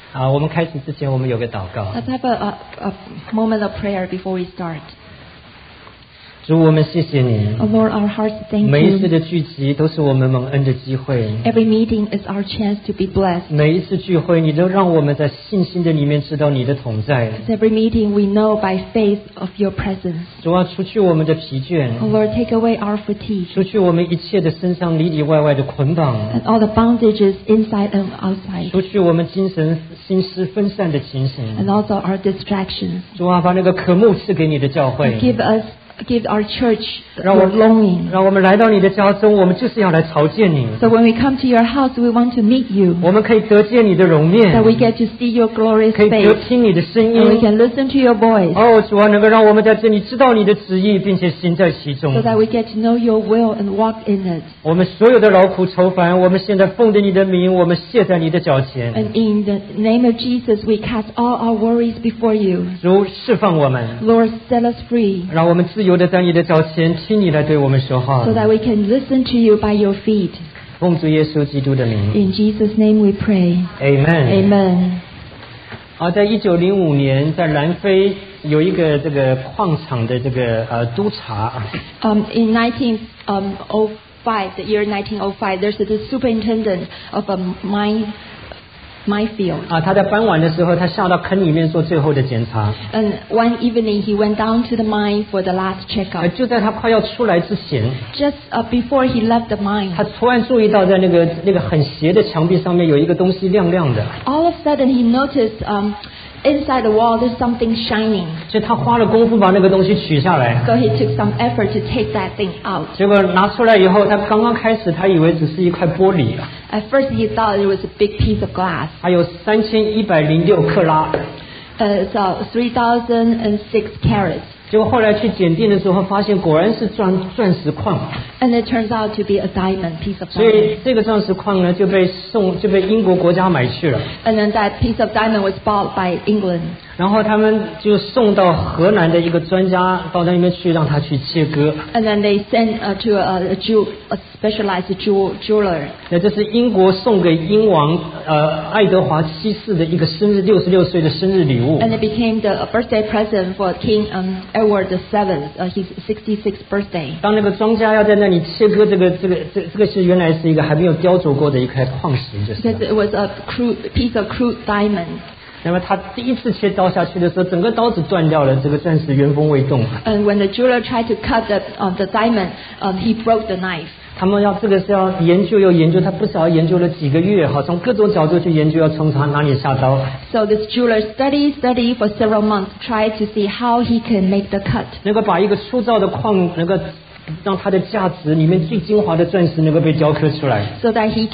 我们开始之前，我们有个祷告。 Let's have a moment of prayer before we start. 主，我们谢谢你。 Oh Lord, our hearts thank 每一次 you. 的聚集都是我们蒙恩的机会。 Every meeting is our chance to be blessed. 每一次聚会，你都让我们在信心的里面知道你的同在。 Because every meeting we know by faith of your presence. 主啊，除去我们的疲倦， Oh Lord, take away our fatigue 除去我们一切的身上里里外外的捆绑， and all the bondages inside and outside, 除去我们精神心思分散的情形。 and also our distractions. 主啊，把那个渴慕赐给你的教会， Give our church 让 your longing. 我们来到你的家中，我们就是要来朝见你。 So when we come to your house, we want to meet you. 我们可以得见你的容面， That we get to see your glorious 可以得 face. 听你的声 And we 音。 can listen to your voice. 哦，主啊，能够让我们在这里知道你的旨意，并且行在其中 So。that we get to know your will and walk in it. 我们所有的劳苦愁烦，我们现在奉着你的名，我们卸在你的脚前。 And in the name of Jesus, we cast all our worries before you. 主释放我们， Lord, set us free 让我们自由的在你的脚前听你来对我们说话 so。that we can listen to you by your feet. 奉主耶稣基督的名 In Jesus' name we pray. ，Amen。 Amen. 在1905年，在南非有一个这个矿场的这个督察。 In 1905, the year 1905, there's the superintendent of a minefield. 他在傍晚的时候，他下到坑里面做最后的检查。 And one evening, he went down to the mine for the last checkup. 就在他快要出来之前， Just before he left the mine, 他突然注意到在那个很斜的墙壁上面有一个东西亮亮的， all of a sudden he noticed inside the wall there's something shining. 所以他花了功夫把那个东西取下来。 So he took some effort to take that thing out. 结果拿出来以后，他刚刚开始，他以为只是一块玻璃， At first he thought it was a big piece of glass. 还有3106克拉。 So 3,006 carats. 结果后来去检定的时候，发现果然是钻石矿， And it turns out to be a diamond, piece of 所以 diamond. 这个钻石矿呢就被英国国家买去了。 And then that piece of diamond was bought by England. 然后他们就送到荷兰的一个专家到那里面去，让他去切割。 And then they sent to a specialized jeweler. 那这是英国送给英王爱德华七世的一个生日66岁的生日礼物。 And it became the birthday present for King Edward VII, his 66th birthday. 当那个庄家要在那里切割这个是原来是一个还没有雕琢过的一块矿石，就是 Because it was a piece of crude diamond. 那么他第一次切刀下去的时候，整个刀子断掉了，这个钻石原封未动。 And when the jeweler tried to cut the diamond, he broke the knife. 他们这个是要研究又研究，他不少研究了几个月，从各种角度去研究，要从哪里下刀。 So this jeweler studied for several months, tried to see how he can make the cut. 能够把一个粗糙的矿，能够让它的价值里面最精华的钻石能够被雕刻出来。 So that he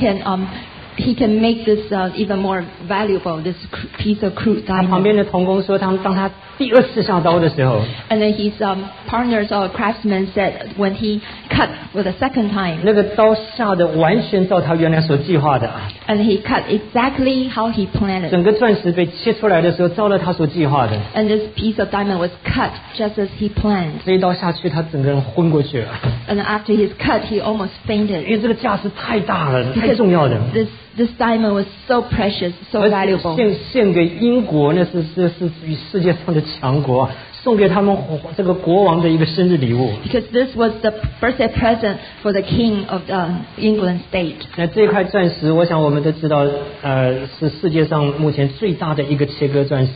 can make this even more valuable, this piece of crude 他旁边 diamond. 的童工说，当他第二次下刀的时候， And then his partners or craftsmen said when he cut for the second time, 那个刀下的完全照他原来所计划的， and he cut exactly how he planned it. 整个钻石被切出来的时候，照了他所计划的。 And this piece of diamond was cut just as he planned. 这一刀下去，他整个人昏过去了， And after his cut, he almost 因 fainted. 为这个价值太大了，太重要的。 This diamond was so precious, so 而 valuable. 献给英国，那是世界上的强国，送给他们这个国王的一个生日礼物。 Because this was the birthday present for the king of England state. 那这块钻石，我想我们都知道，是世界上目前最大的一个切割钻石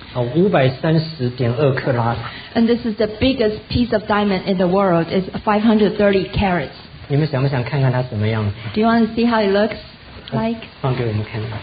，530.2克拉。 And this is the biggest piece of diamond in the world. It's 530 carats. 你们想不想看看它什么样子？ Do you want to see how it looks like? 放给我们看看。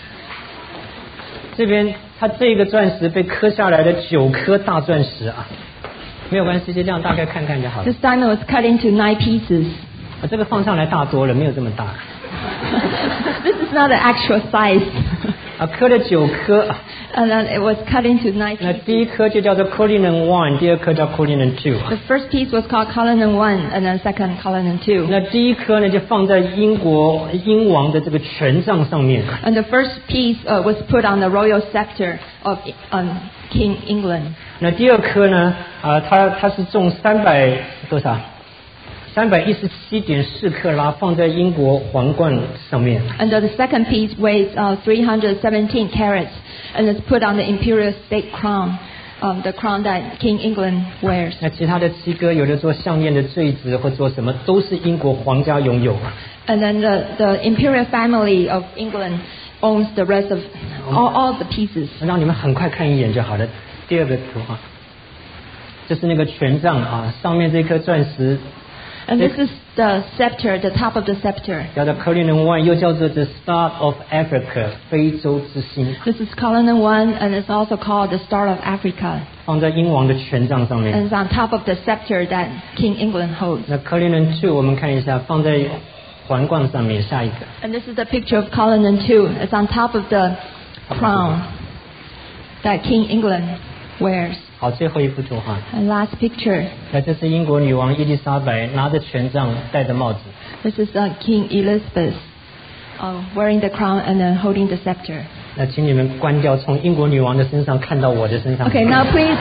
这边它这个钻石被刻下来的9颗大钻石啊，没有关系，就这样大概看看就好了。 This diamond was cut into 9 pieces. 这个放上来大多了，没有这么大。 This is not the actual size. 刻了9颗。 And then it was cut into 9 那 pieces. 第一颗就叫做 Cullinan One， 第二颗叫 Cullinan Two。 The first piece was called Cullinan 1, and then second Cullinan 2. 那第一颗呢，就放在英王的这个权杖上面。 And the first piece was put on the royal scepter of King England. 那第二颗呢，它是重300多少 317.4克拉放在英国皇冠上面。 And the second piece weighs 317 carats, and it's put on the imperial state crown, the crown that King England wears. 那其他的7个有的做项链的坠子或做什么，都是英国皇家拥有。 And then the imperial family of England owns the rest of all the pieces. 让你们很快看一眼就好了。第二个图哈，这是那个权杖啊，上面这颗钻石。 And this is the scepter, the top of the scepter. 叫做 Cullinan One， 又叫做 The Star of Africa， 非洲之星。 This is Cullinan One, and it's also called the Star of Africa. 放在英王的权杖上面。 And it's on top of the scepter that King England holds. 那 Cullinan Two 我们看一下，放在皇冠上面。下一个。 And this is the picture of Cullinan II. It's on top of the crown that King England wears. 好，最后一幅图哈。 And last picture. 那这是英国女王伊丽莎白拿着权杖，戴着帽子。 This is King Elizabeth wearing the crown and then holding the scepter. 那请你们关掉，从英国女王的身上看到我的身上。 Okay, now please,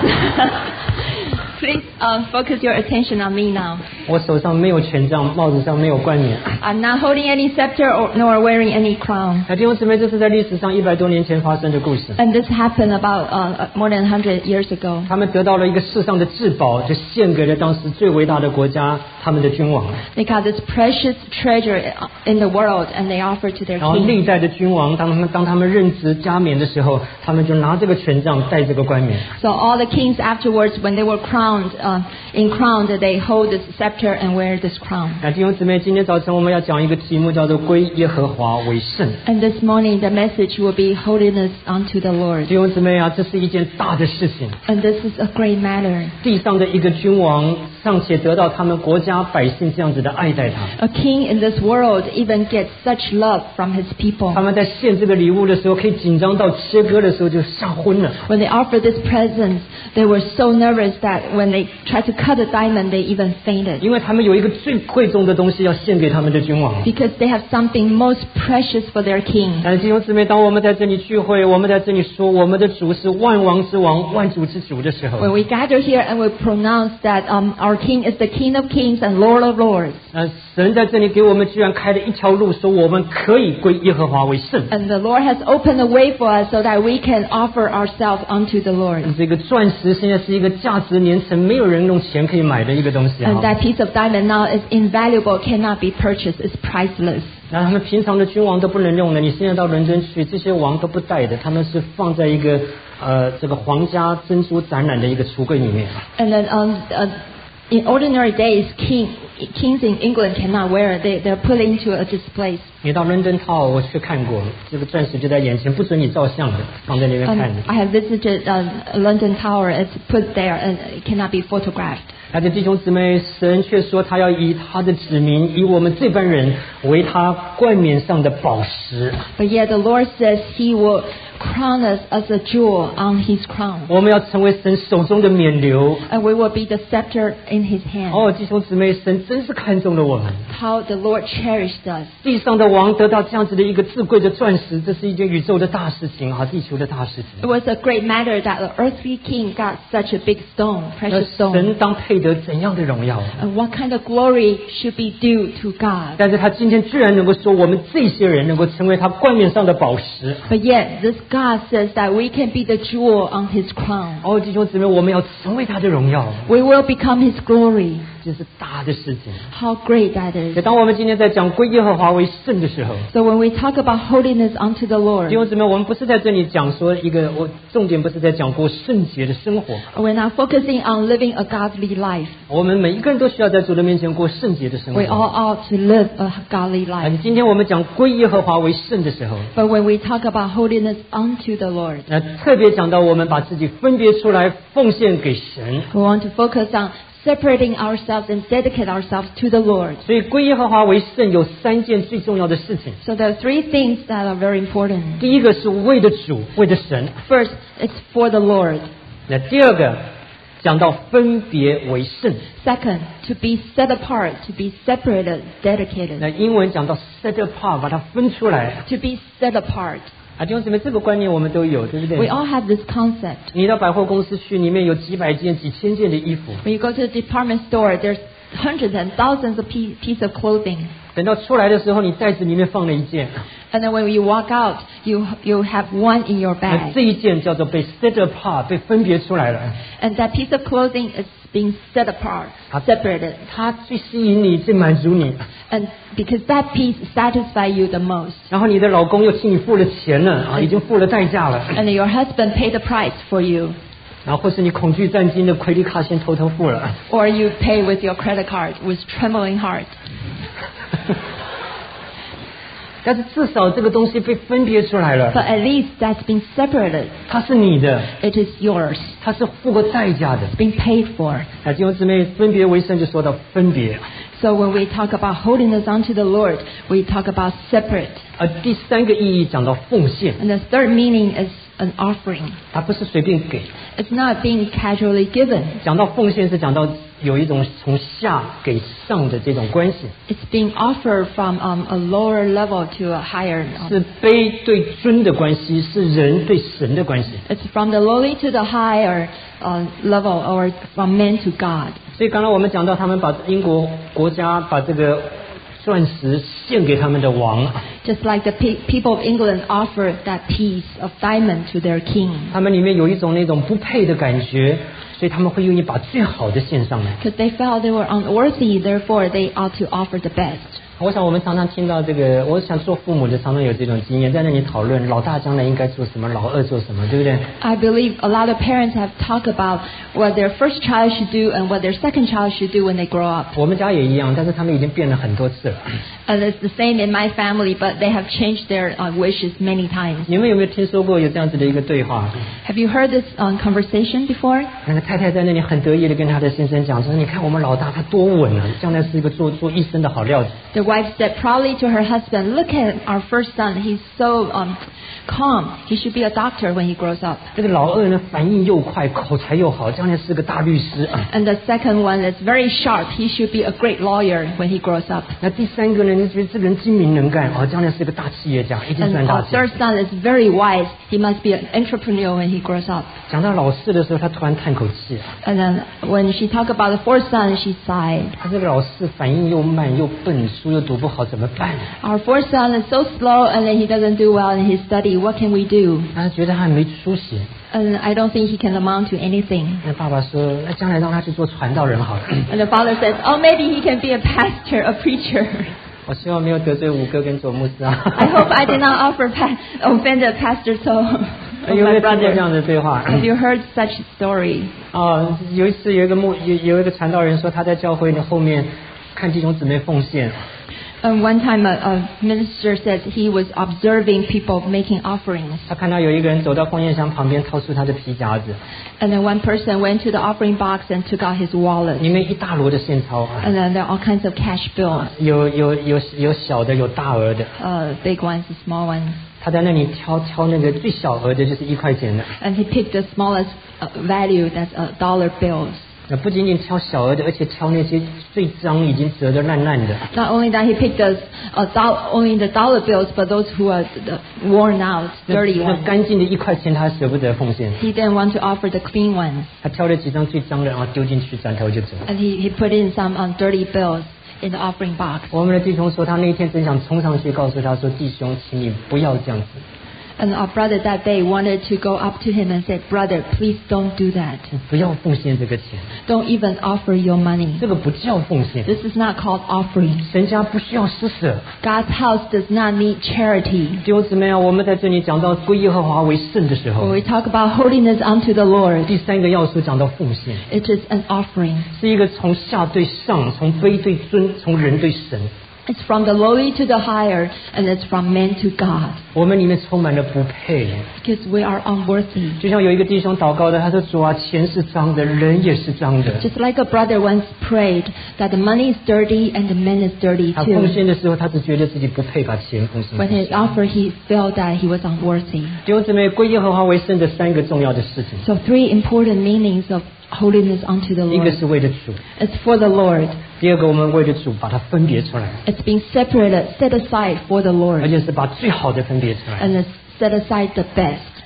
please focus your attention on me now. 我手上没有权杖，帽子上没有冠冕。 I'm not holding any scepter nor wearing any crown. 那弟兄姊妹，这是在历史上100多年前发生的故事。 And this happened about more than 100 years ago. 他们得到了一个世上的至宝，就献给了当时最伟大的国家，他们的君王。 They got this precious treasure in the world, and they offered to their 然后 king. 历代的君王，当他们任职加冕的时候，他们就拿这个权杖，戴这个冠冕。 So all the kings afterwards, when they were crowned, they hold this scepter and wear this crown. 那弟兄姊妹，今天早晨我们要讲一个题目，叫做归耶和华为圣。 And this morning, the message will be holiness unto the Lord. 弟兄姊妹啊，这是一件大的事情。 And this is a great matter. 地上的一个君王尚且得到他们国家百姓这样子的爱戴他。 A king in this world even gets such love from his people. 他们在献这个礼物的时候，可以紧张到切割的时候就吓昏了。 When they offered this present, they were so nervous that when they tried to cut a diamond, they even fainted. 因为他们有一个最贵重的东西要献给他们的君王。 Because they have something most precious for their king. 但是弟兄姊妹，当我们在这里聚会，我们在这里说我们的主是万王之王、万主之主的时候， When we gather here and we pronounce that our king is the King of Kings and Lord of Lords. 神在这里给我们居然开了一条路，说我们可以归耶和华为圣。 And the Lord has opened a way for us so that we can offer ourselves unto the Lord. 这个钻石现在是一个价值连城，没有人用钱可以买的一个东西 And 啊。 that piece of diamond now is invaluable, cannot be purchased, it's priceless. 那他们平常的君王都不能用的，你现在到伦敦去，这些王都不戴的，他们是放在一个这个皇家珍珠展览的一个橱柜里面。 And then in ordinary days, kings in England cannot wear it. They're put into a display. 你到伦敦套，我去看过，这个钻石就在眼前，不准你照相的，放在那边看的。 I have visited London Tower. It's put there and it cannot be photographed. 但是弟兄姊妹，神却说他要以他的子民，以我们这班人为他冠冕上的宝石。 But yet the Lord says He will crown us as a jewel on His crown. 我们要成为神手中的冕旒。 And we will be the scepter in His hand. 哦，弟兄姊妹，神真是看中了我们。 How the Lord cherished us. 地上的王得到这样子的一个至贵的钻石，这是一件宇宙的大事情啊，地球的大事 It 情。 was a great matter that the earthly king got such a big stone, 那 precious 神 stone. 当配得怎样的荣耀？ And what kind of glory should be due to God? 但是他今天居然能够说，我们这些人能够成为他冠冕上的宝石。 But yet this God says that we can be the jewel on His crown. 哦，弟兄姊妹，我们要成为他的荣耀， We will become His glory. 这是大的事情。 How great that 所以 is. 当我们今天在讲归耶和华为圣的时候， So when we talk about holiness unto the 弟 Lord, 兄姊妹，我们不是在这里讲说一个，我重点不是在讲过圣洁的生活， we're not focusing on living a godly life. 我们每一个人都需要在主的面前过圣洁的生 We 活。 all ought to live a godly 而 life. 且今天我们讲归耶和华为圣的时候， But when we talk about holiness unto the Lord, 那特别讲到我们把自己分别出来奉献给神。 we want to focus on separating ourselves and dedicate ourselves to the Lord. 所以归耶和华为圣有3件最重要的事情。 So there are three things that are very important. 第一个是为的主，为的神。 First, it's for the Lord. 那第二个讲到分别为圣， Second, to be set apart, to be separated, dedicated. 那英文讲到 set apart， 把它分出来。 To be set apart. 啊，弟兄姊妹，这个观念我们都有，对不 We 对？ all have this concept. 你到百货公司去，里面有几百件、几千件的衣服。 When you go to the department store, there's hundreds and thousands of pieces of clothing. 等到出来的时候，你袋子里面放了一件， And then when you walk out, you have one in your 那 bag. 这一件叫做被 set apart， 被分别出来了。 And that piece of clothing is being set apart, separated. 它最吸引你，最满足你。 And because that piece satisfies you the most. 然后你的老公又替你付了钱了啊，已经付了代价了。 And your husband paid the price for you. 然后或是你恐惧战惊的亏利卡先偷偷付了。 Or you pay with your credit card with trembling heart. 但是至少这个东西被分别出来了， But at least that's been separated. 它是你的， It is yours. 它是付过代价的。 It's been paid for. 啊，弟兄姊妹，分别为圣就说到分别。 So when we talk about holiness unto the Lord, we talk about separate. 而第三个意义讲到奉献， And the third meaning is an offering. 它不是随便给。 It's not being casually given. 讲到奉献是讲到有一种从下给上的这种关系， It's being offered from a lower level to a higher. 是卑对尊的关系，是人对神的关系。 It's from the lowly to the higher level, or from man to God. 所以刚才我们讲到，他们把英国国家把这个钻石献给他们的王， Just like the people of England offered that piece of diamond to their king. 他们里面有一种那种不配的感觉，所以他们会愿意把最好的献上来。 Because they felt they were unworthy, therefore they ought to offer the best. 我想我们常常听到这个，我想做父母的常常有这种经验，在那里讨论老大将来应该做什么，老二做什么，对不对？ I believe a lot of parents have talked about what their first child should do and what their second child should do when they grow up. 我们家也一样，但是他们已经变了很多次了。 And it's the same in my family, but they have changed their wishes many times. 你们有没有听说过有这样子的一个对话？ Have you heard this conversation before? 那个太太在那里很得意的跟她的先生讲说：“你看我们老大他多稳啊，将来是一个做一生的好料子。” The wife said proudly to her husband, "Look at our first son. He's so calm. He should be a doctor when he grows up." 这个老二呢，反应又快，口才又好，将来是个大律师。 And the second one is very sharp. He should be a great lawyer when he grows up. 那第三个呢，你觉得这个人精明能干，将来是个大企业家，一定 And 赚大 our 钱。 third son is very wise. He must be an entrepreneur when he grows up. 讲到老四的时候，他突然叹口气， And then when she talked about the fourth son, she sighed. 他这个老四反应又慢又笨，书又读不好，怎么办？ Our fourth son is so slow and then he doesn't do well in his study. What can we do? 他觉得他还没出息。 And I don't think he can amount to anything. 那爸爸说：“那将来让他去做传道人好了。” And the father says, "Oh, maybe he can be a pastor, a preacher." 我希望没有得罪五哥跟左牧师啊。 I hope I did not offend the pastor so. 有没 My 有听过这 brother. 样的对话？ Have you heard such story? 有一次有一个传道人说他在教会的后面看弟兄姊妹奉献， One time a minister said he was observing people making offerings. 他看到有一个人走到奉献箱旁边，掏出他的皮夹子， And then one person went to the offering box and took out his wallet. 里面一大摞的现钞啊， And then there are all kinds of cash bills, 有小的，有大额的。 big ones, small ones. 他在那里挑那个最小额的，就是1块钱的。 And he picked the smallest value, that's $1 bills. 那不仅仅挑小额的，而且挑那些最脏、已经折得烂烂的。 Not only that, he picked only the dollar bills, but those who are worn out, 那 dirty 那 ones. 干净的1块钱，他还舍不得奉献。 He didn't want to offer the clean ones. 他挑了几张最脏的，然后丢进去，转头就走。 And he put in some dirty bills in the offering box. 我们的弟兄说，他那一天真想冲上去告诉他说：“弟兄，请你不要这样子。” And our brother that day wanted to go up to him and said, "Brother, please don't do that. 你不要奉献这个钱， Don't even offer your money. 这个不叫奉献。 This is not called offering. 神家不需要施舍。 God's house does not need charity." 弟兄姊妹啊，我们在这里讲到归耶和华为圣的时 When 候， we talk about holiness unto the Lord, 第三个要素讲到奉献， it is an offering. 是一个从下对上，从卑对尊，从人对神。 It's from the lowly to the higher, and it's from man to God. 我们里面充满了不配， Because we are unworthy. 就像有一个弟兄祷告的，他说：“主啊，钱是脏的，人也是脏的。” Just like a brother once prayed that the money is dirty and the man is dirty 他奉 too. 献的时候，他只觉得自己不配把钱奉献 When 出 he 去。 offered, he felt that he was unworthy. 弟兄姊妹，归耶和华为圣的3个重要的事情， So 3 important meanings of holiness unto the 一个 Lord. 是为了主， It's for the Lord. 第二个我们为了主把它分别出来， It's being separated, set aside for the 而 Lord. 且是把最好的分别出来。 And it's set aside the best.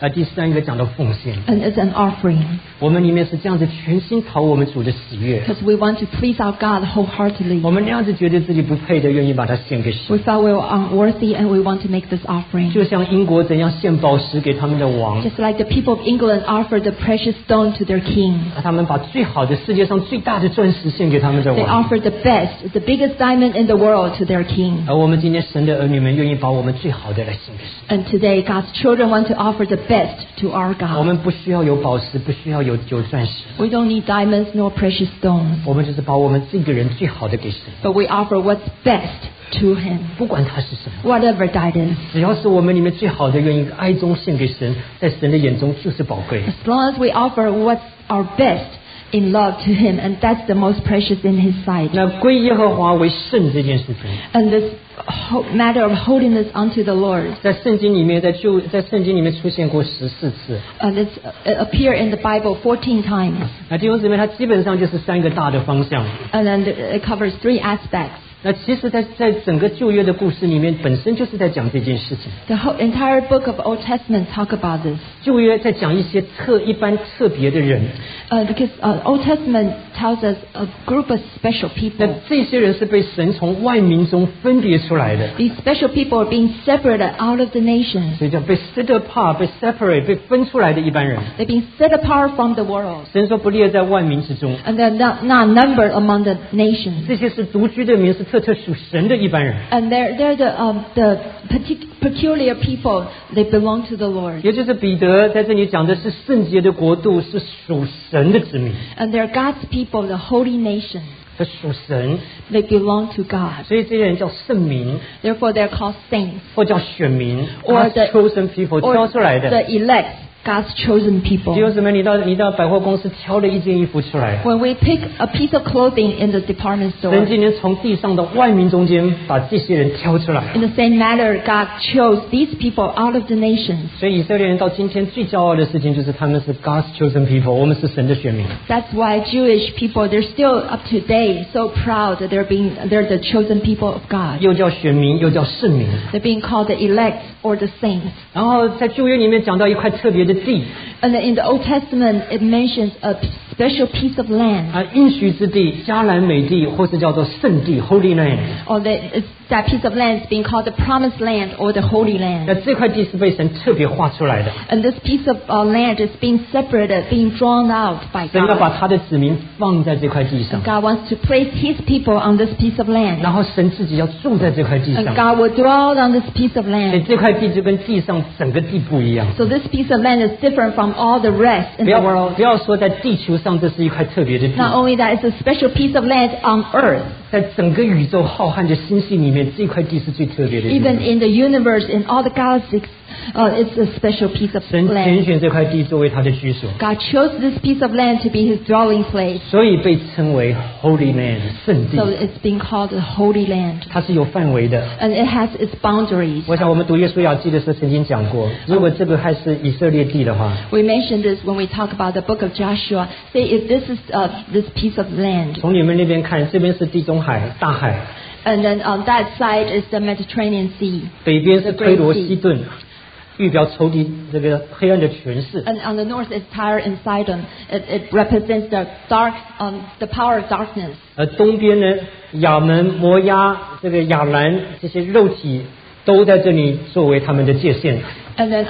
第三个讲到奉献， and it's an offering. 我们里面是这样子全心讨我们主的喜悦， Because we want to please our God wholeheartedly. 我们那样子觉得自己不配的，愿意把它献给 We 神。 felt we were unworthy and we want to make this offering. 就像英国怎样献宝石给他们的王， Just like the people of England offered the precious stone to their king. 他们把最好的世界上最大的钻石献给他们的 They 王。 offered the best, the biggest diamond in the world to their king. 而我们今天神的儿女们愿意把我们最好的来献给神。 And today, God's children want to offer the best to our 我 God. 们不需要有宝石，不需要有钻石， We don't need diamonds nor precious stones, 我们就是把我们这个人最好的给神， but we offer what's best to Him, 不管他是什么， whatever that is. 只要是我们里面最好的，愿意爱中献给神，在神的眼中就是宝贵。 As long as we offer what's our best in love to Him, and that's the most precious in His sight. 那归耶和华为圣这件事情， And this matter of holiness unto the Lord, 在圣经里面，在圣经里面出现过14次。 and it appear in the Bible 14 times, 那弟兄姊妹，它基本上就是3个大的方向。 and then it covers 3 aspects. 那其实在整个旧约的故事里面，本身就是在讲这件事情。 The whole entire book of Old Testament talk about this. 旧约在讲一些一般特别的人， Because Old Testament tells us a group of special 那 people. 这些人是被神从万民中分别出来的， These special people are being separated out of the nations. 所以叫被 set apart、被 separate、被分出来的一般人。 They're being set apart from the world. 神说不列在万民之中， And they're not numbered among the nations. 这些是独居的民，是特属神的一般人， And they're the peculiar people. They belong to the Lord. 也就是彼得在这里讲的是圣洁的国度，是属神的子民， And they're God's people, the holy nation. 是属神， They belong to God. 所以这些人叫圣民， Therefore, they're called saints 或叫选民 Or the- chosen people 挑 or 出来的。 the elect, God's chosen people. 弟兄姊妹，你到百货公司挑了一件衣服出来， When we pick a piece of clothing in the department 神 store, 今天从地上的万民中间把这些人挑出来。 in the same manner, God chose these people out of the nations. 所以以色列人到今天最骄傲的事情就是他们是 God's chosen people， 我们是神的选民。 That's why Jewish people, they're still up to date, so proud that they're the chosen people of God. 又叫选民，又叫圣民。 They're being called the elect or the saints. 然后在旧约里面讲到一块特别的地 And in the Old Testament, it mentions a special piece of land, 应许之地、迦南美地，或是叫做圣地 Holy Land。 or that piece of land is being called the Promised Land or the Holy 那 Land. 这块地是被神特别画出来的， And this piece of land is being separated, being drawn out by 神要把 God. 他的子民放在这块地上， God wants to place His people on this piece of land. 然后神自己要住在这块地 And 上。 God will dwell on this piece of 所以 land. 这块地就跟地上整个地不一样。 So this piece of land is different from all the rest in 不 the 要 world. 不要说在地球上这是一块特别的地， Not only that, it's a special piece of land on earth. 在整个宇宙浩瀚的星系里面，这块地是最特别的地。 Even in the universe, in all the galaxies, it's a special piece of 神拣 land. 选这块地作为他的居所， God chose this piece of land to be His dwelling place. 所以被称为 Holy Land 圣地 So。it's being called the Holy Land. 它是有范围的。 And it has its boundaries. 我想我们读约书亚记的时候曾经讲过，如果这个还是以色列地的话， We mentioned this when we talk about the book of Joshua. Say if this is this piece of land, 从你们那边看，这边是地中海大海， and then on that side is the Mediterranean Sea, 北边是推罗西顿，预表仇敌这个黑暗的权势。 and on the north is Tyre and Sidon. It represents the dark, the power of darkness. 而东边呢，亚门、摩押、这个亚兰这些肉体都在这里作为他们的界限。 And then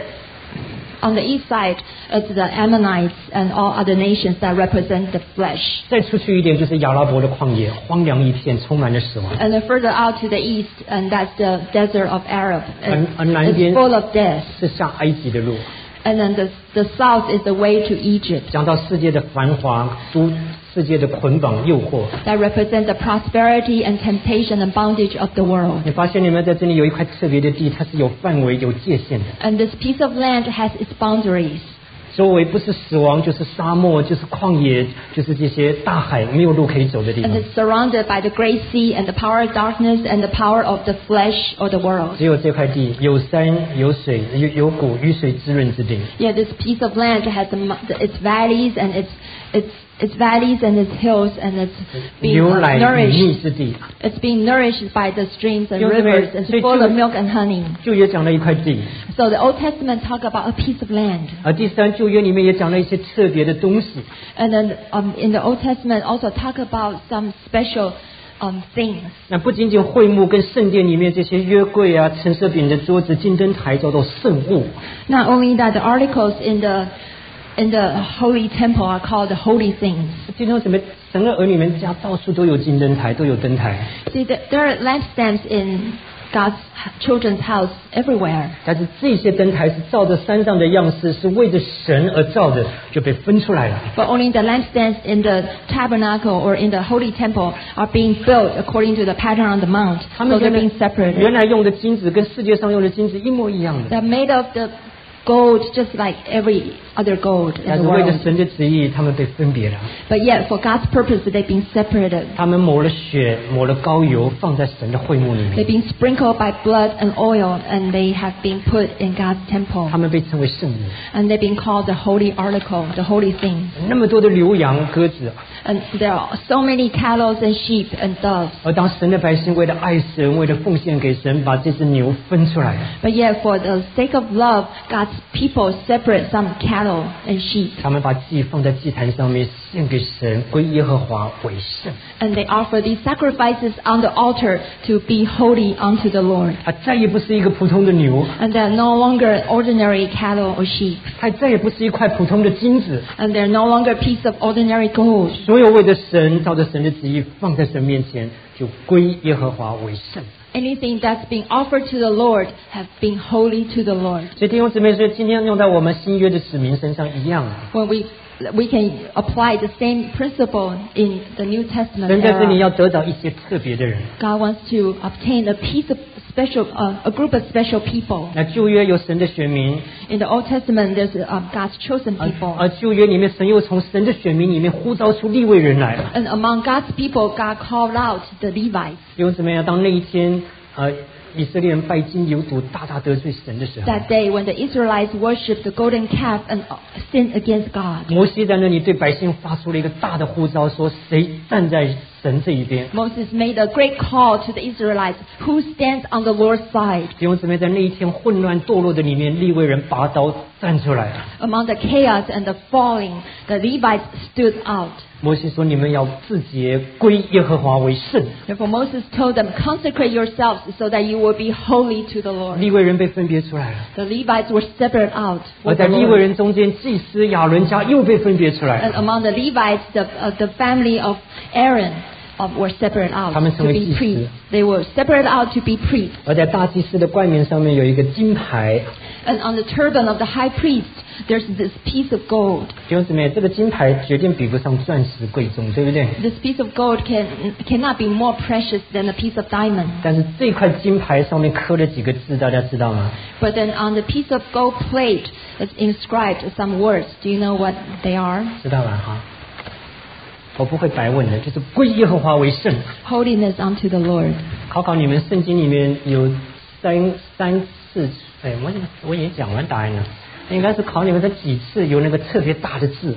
on the east side, it's the Ammonites and all other nations that represent the flesh. 再出去一点就是亚拉伯的旷野，荒凉一片，充满了死亡。 And then further out to the east, and that's the desert of Arab. 南边 It's full of death. 是下埃及的路。 And then the south is the way to Egypt. 讲到世界的繁华，世界的捆绑、诱惑。 That represent the prosperity and temptation and bondage of the world. 你发现你们在这里有一块特别的地，它是有范围、有界限的。 And this piece of land has its boundaries. 周围不是死亡，就是沙漠，就是旷野，就是这些大海，没有路可以走的地 And 方。 it's surrounded by the great sea and the power of darkness and the power of the flesh or the world. 只有这块地有山有水有谷，雨水滋润之地。 Yeah, this piece of land has its valleys and its its valleys and its hills, and it's being 牛奶与 nourished. 蜜之地。 It's being nourished by the streams and 弟兄姊妹， rivers. It's 所以 full of milk and honey. 旧约讲了一块地， So the Old Testament talk about a piece of land. 而第三旧约里面也讲了一些特别的东西。 And then in the Old Testament also talk about some special things. 那不仅仅会幕跟圣殿里面这些约柜啊、陈设饼的桌子、金灯台叫做圣物， Not only that, the articles in the holy temple are called the holy things. 弟兄姊妹，神的儿女们家到处都有金灯台，都有灯台。 See, there are lampstands in God's children's house everywhere. 但是这些灯台是照着山上的样式，是为着神而造的，就被分出来了。 But only the lampstands in the tabernacle or in the holy temple are being built according to the pattern on the mount. 他 So 们 they're 原 being 来 separated. 用的金子跟世界上用的金子一模一样的， They're made of the gold just like every other gold in 但 the 是为着 world. 神的旨意，他们被分别了。 But yet, for God's purpose, they've been separated. 他们抹了血，抹了膏油，放在神的会幕里 They've 面。 been sprinkled by blood and oil, and they have been put in God's temple. 他们被称为圣物。 And they've been called the holy article, the holy thing. 那么多的牛羊鸽子， And there are so many cattle and sheep and doves. 而当神的百姓为了爱神，为了奉献给神，把这只牛分出来， But yet, for the sake of love, God's people separate some cattle and sheep. 他们把祭放在祭坛上面，献给神，归耶和华为圣。 And they offer these sacrifices on the altar to be holy unto the Lord. 它再也不是一个普通的牛， And they're no longer ordinary cattle or sheep. 它再也不是一块普通的金子。 And they're no longer a piece of ordinary gold. 所有为着神，照着神的旨意放在神面前，就归耶和华为圣。 Anything that's being offered to the Lord have been holy to the Lord. 所以弟兄姊妹，所以今天用在我们新约的子民身上一样啊。 When we can apply the same principle in the New Testament 神在这里 era. 要得到一些特别的人。 God wants to obtain a piece of special, a group of special people. 那旧约有神的选民， In the Old Testament, there's God's chosen 而 people. 旧约里面神又从神的选民里面呼召出利未人来。 And among God's people, God called out the Levites. 弟兄姊妹啊，当那一天以色列人拜金牛犊，大大得罪神的时候， That day when the Israelites worshipped the golden calf and sinned against God. 摩西在那里对百姓发出了一个大的呼召，说谁站在神这一边？ Moses made a great call to the Israelites, who stands on the Lord's side. 弟兄姊妹，在那一天混乱堕落的里面，利未人拔刀站出来了。 Among the chaos and the falling, the Levites stood out. 摩西说：“你们要自洁，归耶和华为圣。 Therefore Moses told them, consecrate yourselves so that you will be holy to the ” Lord. 利未人被分别出来了， The Levites were separated out. 而 with 在 the 利未 Lord. 人中间，祭司亚伦家又被分别出来 And 了。 among the Levites, the family of Aaron were separated out 他们 to 成为 be 祭司。 priests. They were separated out to be priests. 而在大祭司的冠冕上面有一个金牌。 And on the turban of the high priest, there's this piece of gold. 弟兄姊妹，这个金牌绝对比不上钻石贵重，对不对？ This piece of gold cannot be more precious than a piece of diamond. 但是这块金牌上面刻了几个字，大家知道吗？ But then on the piece of gold plate, it's inscribed some words. Do you know what they are? 知道吗？哈，我不会白问的，就是归耶和华为圣。 Holiness unto the Lord. 考你们，圣经里面有三次，我也讲完答案了，应该是考你们这几次有那个特别大的字。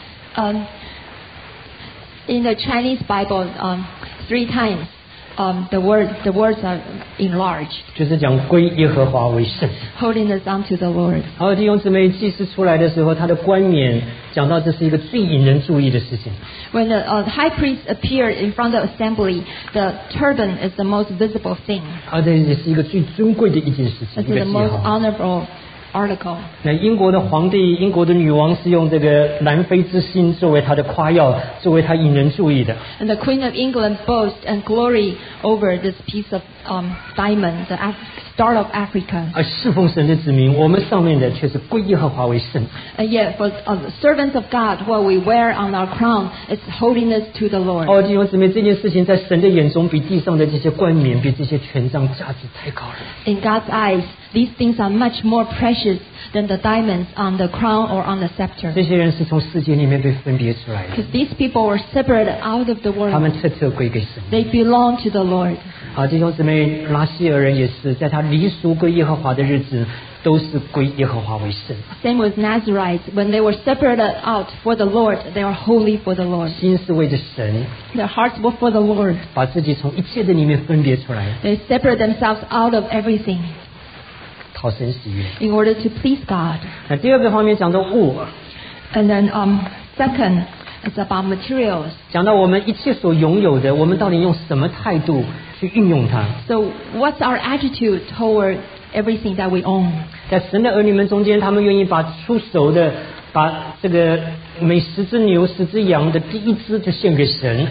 In the Chinese Bible, 3 times the words are enlarged. 就是讲归耶和华为圣。 Holiness unto the Lord. 然后弟兄姊妹，祭司出来的时候，他的冠冕讲到这是一个最引人注意的事情。 When the high priest appeared in front of the assembly, the turban is the most visible thing. 而这也是一个最尊贵的一件事情， It's 一个 the 记 most 号。 honorable article. 那英国的皇帝、英国的女王是用这个南非之星作为她的夸耀，作为她引人注意的。 And the Queen of England boasts and glory over this piece of diamond, the star of Africa. 而侍奉神的子民，我们上面的却是归耶和华为圣。 And yet, for the servants of God, what we wear on our crown is holiness to the Lord. 哦，弟兄姊妹，这件事情在神的眼中，比地上的这些冠冕、比这些权杖价值太高了。 In God's eyes, these things are much more precious than the diamonds on the crown or on the scepter. 这些人是从世界里面被分别出来的， Because these people were separated out of the 他 world. 们特归给神。 They belong to the Lord. 啊，弟兄姊妹，拉希尔人也是在他离俗归耶和华的日子， 都是归耶和华为圣。 Same with Nazarites. When they were separated out for the Lord, they are holy for the Lord. 心是为着神， Their hearts were for the Lord. 把自己从一切的里面分别出来， They separate themselves out of everything 讨神喜悦。 in order to please God. 那第二个方面讲到物， And then second, it's about materials. 讲到我们一切所拥有的，我们到底用什么态度去运用它？ So what's our attitude toward everything that we own? 在神的儿女们中间，他们愿意把出熟的，把这个每10只牛、10只羊的第一只就献给神。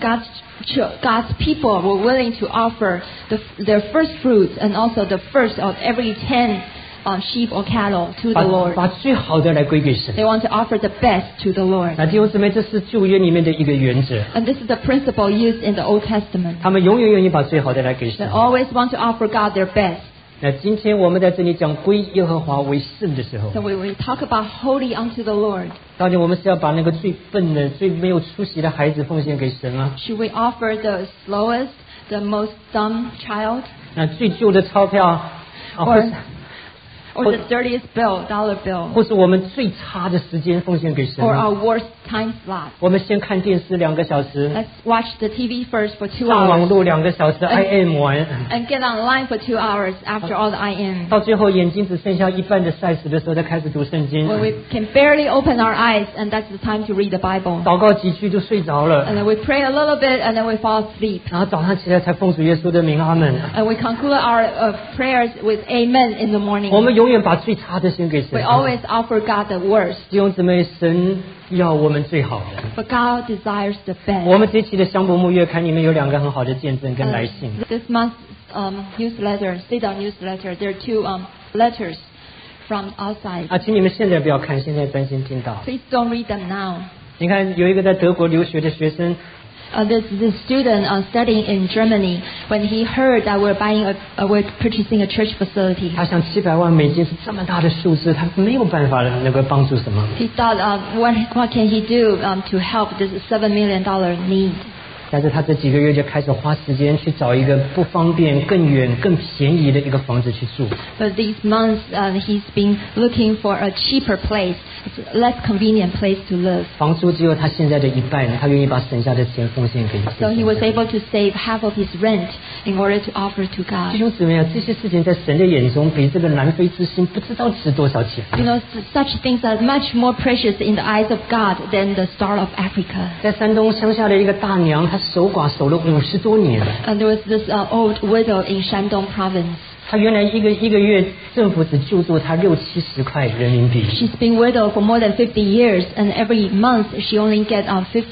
God's people were willing to offer their first fruits and also the first of every 10 sheep or cattle to the Lord. 把最好的来归给神。 They want to offer the best to the Lord. 那弟兄姊妹，这是旧约里面的一个原则， And this is the principle used in the Old Testament. 他们永远愿意把最好的来给 They 神。 always want to offer God their best. 那今天我们在这里讲归耶和华为圣的时候， So when we talk about holy unto the Lord, 到底我们是要把那个最笨的、最没有出息的孩子奉献给神吗？ should we offer the slowest, the most dumb child, 那最旧的钞票啊，或是 or the dirtiest dollar bill, 或是我们最差的时间奉献给神 or 吗？ our worst time slot? 我们先看电视2个小时， Let's watch the TV first for 2 上网 hours 络2个小时 ，IM 完， and get online for 2 hours after all the IM. 到最后眼睛只剩下一半的 size 的时候，再开始读圣经， When we can barely open our eyes, and that's the time to read the Bible. 祷告几句就睡着了， And then we pray a little bit, and then we fall asleep. 然后早上起来才奉主耶稣的名，阿门。 And we conclude our prayers with Amen in the morning. 我们永远把最差的献给神 We。always offer God the worst, 弟兄姊妹，神要我们最好的。 but God desires the 我 best. 们这期的香柏木月刊里面有2个很好的见证跟来信。 This month's newsletter, Cedar newsletter, there are 2 letters from outside. 啊，请你们现在不要看，现在专心听到。 Please don't read them now. 你看，有一个在德国留学的学生， This student studying in Germany, when he heard that we're purchasing a church facility, 他想700万美金是这么大的数字，他没有办法能够帮助什么。 he thought, what can he do to help this $7 million need? 但是他这几个月就开始花时间去找一个不方便、更远、更便宜的一个房子去住。 But these months, he's been looking for a cheaper place, a less convenient place to live. 房租只有他现在的一半，他愿意把省下的钱奉献给。 So he was able to save half of his rent in order to offer to 弟 God. 兄姊妹啊，这些事情在神的眼中比这个南非之星不知道值多少钱。 You know, such things are much more precious in the eyes of God than the star of Africa. 在山东乡下的一个大娘，她守寡守了50多年。 And there was this old widow in Shandong province. 她原来一个月政府只救助她60-70块人民币。 She's been widowed for more than 50 years, and every month she only gets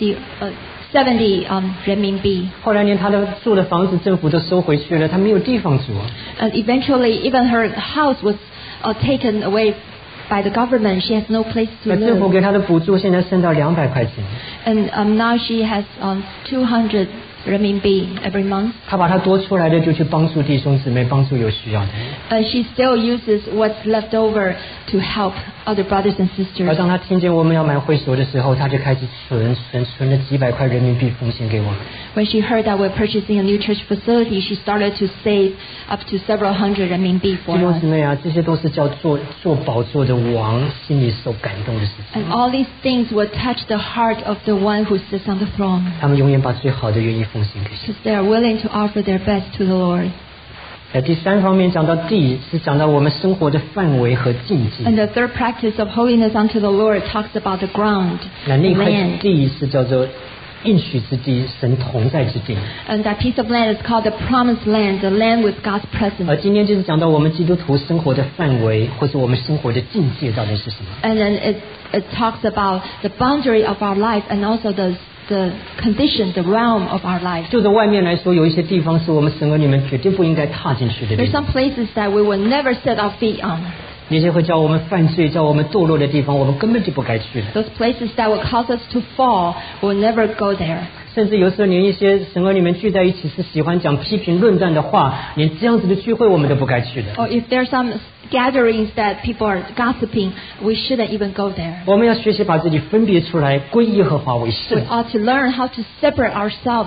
70 renminbi. 后来连她的住的房子政府都收回去了，她没有地方住。 And eventually, even her house was taken away by the government. She has no place to 那政府 live. 给她的补助现在升到200块钱， And now she has 200 renminbi every month. 她把她多出来的就去帮助弟兄姊妹，帮助有需要的。 And she still uses what's left over to help other brothers and 而 sisters. 当她听见我们要买会所的时候，她就开始存了几百块人民币奉献给我们。 When she heard that we're purchasing a new church facility, she started to save up to several hundred renminbi for 弟兄 us. 姊妹啊，这些都是叫做宝座的王心里受感动的事情。 And all these things will touch the heart of the one who sits on the throne, 他们永远把最好的愿意奉献给神。 because they are willing to offer their best to the Lord. 在第3方面讲到地，是讲到我们生活的范围和境界。 And the third practice of holiness unto the Lord talks about the ground, 那 the 块 land. 地是叫做应许之地，神同在之地。 And that piece of land is called the promised land, the land with God's 而 presence. 今天就是讲到我们基督徒生活的范围，或是我们生活的境界到底是什么？ And then it talks about the boundary of our life and also the condition, the realm of our life. 就在外面来说，有一些地方是我们神儿女们绝对不应该踏进去的地 There's 方 some， places that we will never set our feet on. 那些会叫我们犯罪、叫我们堕落的地方，我们根本就不该去的。 Those places that will cause us to fall, we'll never go there. 甚至有时候连一些神儿女们聚在一起是喜欢讲批评论断的话，连这样子的聚会我们都不该去的。 Or if there's some gatherings that people are gossiping, we shouldn't even go there. 我们要学习把自己分别出来，归耶和华为 We 圣。 ought to learn how to separate ourselves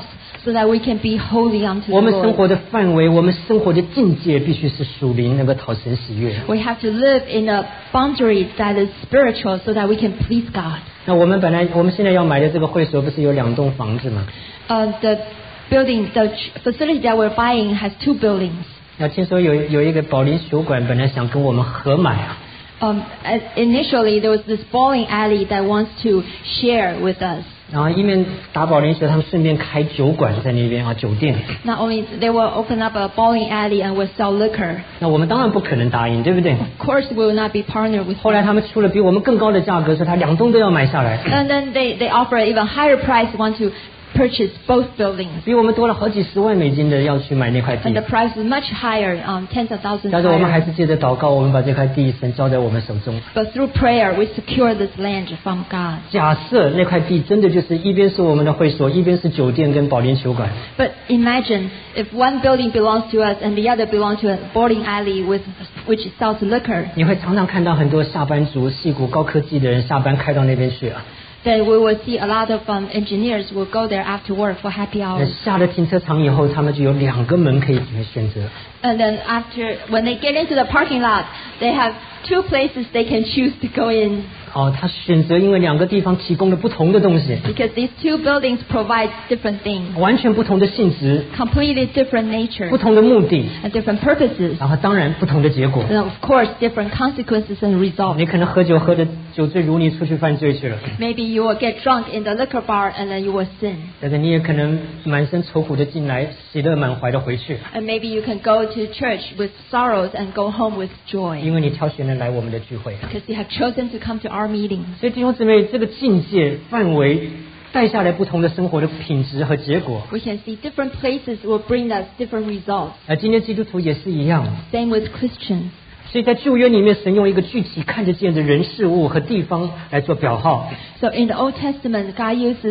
so that we can be holy unto the 我们生 Lord. 活的范围，我们生活的境界必须是属灵，能够讨神喜悦。 We have to live in a boundary that is spiritual so that we can please God. 那我们现在要买的这个会所不是有2栋房子吗？ The facility that we're buying has 2 buildings. 那听说有一个保龄球馆本来想跟我们合买啊。 Initially, there was this bowling alley that wants to share with us. 然后一面打保龄球，他们顺便开酒馆在那边啊，酒店。 Not only they will open up a bowling alley and will sell liquor. 那我们当然不可能答应，对不对？ Of course, we will not be partnered with 后来 them. 他们出了比我们更高的价格，说他2栋都要买下来， And then they offer an even higher price, want to purchase both buildings. 比我们多了好几十万美金的要去买那块 And 地 the。price is much higher, tens of thousands 但是我们还 higher. 是借着祷告，我们把这块地神交在我们手中。 But through prayer, we secure this land from God. 假设那块地真的就是一边是我们的会所，一边是酒店跟保龄球馆， But imagine if one building belongs to us and the other belongs to a bowling alley which sells liquor. 你会常常看到很多下班族、矽谷高科技的人下班开到那边去啊。 Then we will see a lot of engineers will go there after work for happy 那 hours. 下了停车场以后，他们就有2个门可以选择。 And then when they get into the parking lot, they have 2 places they can choose to go in. 哦，他选择因为2个地方提供了不同的东西， Because these 2 buildings provide different things, 完全不同的性质、 completely different nature, 不同的目的， and different purposes. 然后当然不同的结果。 And of course, different consequences and results. 你可能喝酒喝得酒醉如泥，出去犯罪去了； Maybe you will get drunk in the liquor bar and then you will sin. 但是你也可能满身愁苦的进来，喜乐满怀的回去， And maybe you can go to church with sorrows and go home with joy. 因为你挑选了来我们的聚会。 Because you have chosen to come to our meetings. 所以弟兄姊妹，这个境界范围带下来不同的生活的品质和结果。 We can see different places will bring us different results. 今天基督徒也是一样。 Same with Christians. 所以在旧约里面，神用一个具体看得见的人事物和地方来做表号。 So in the Old Testament, God uses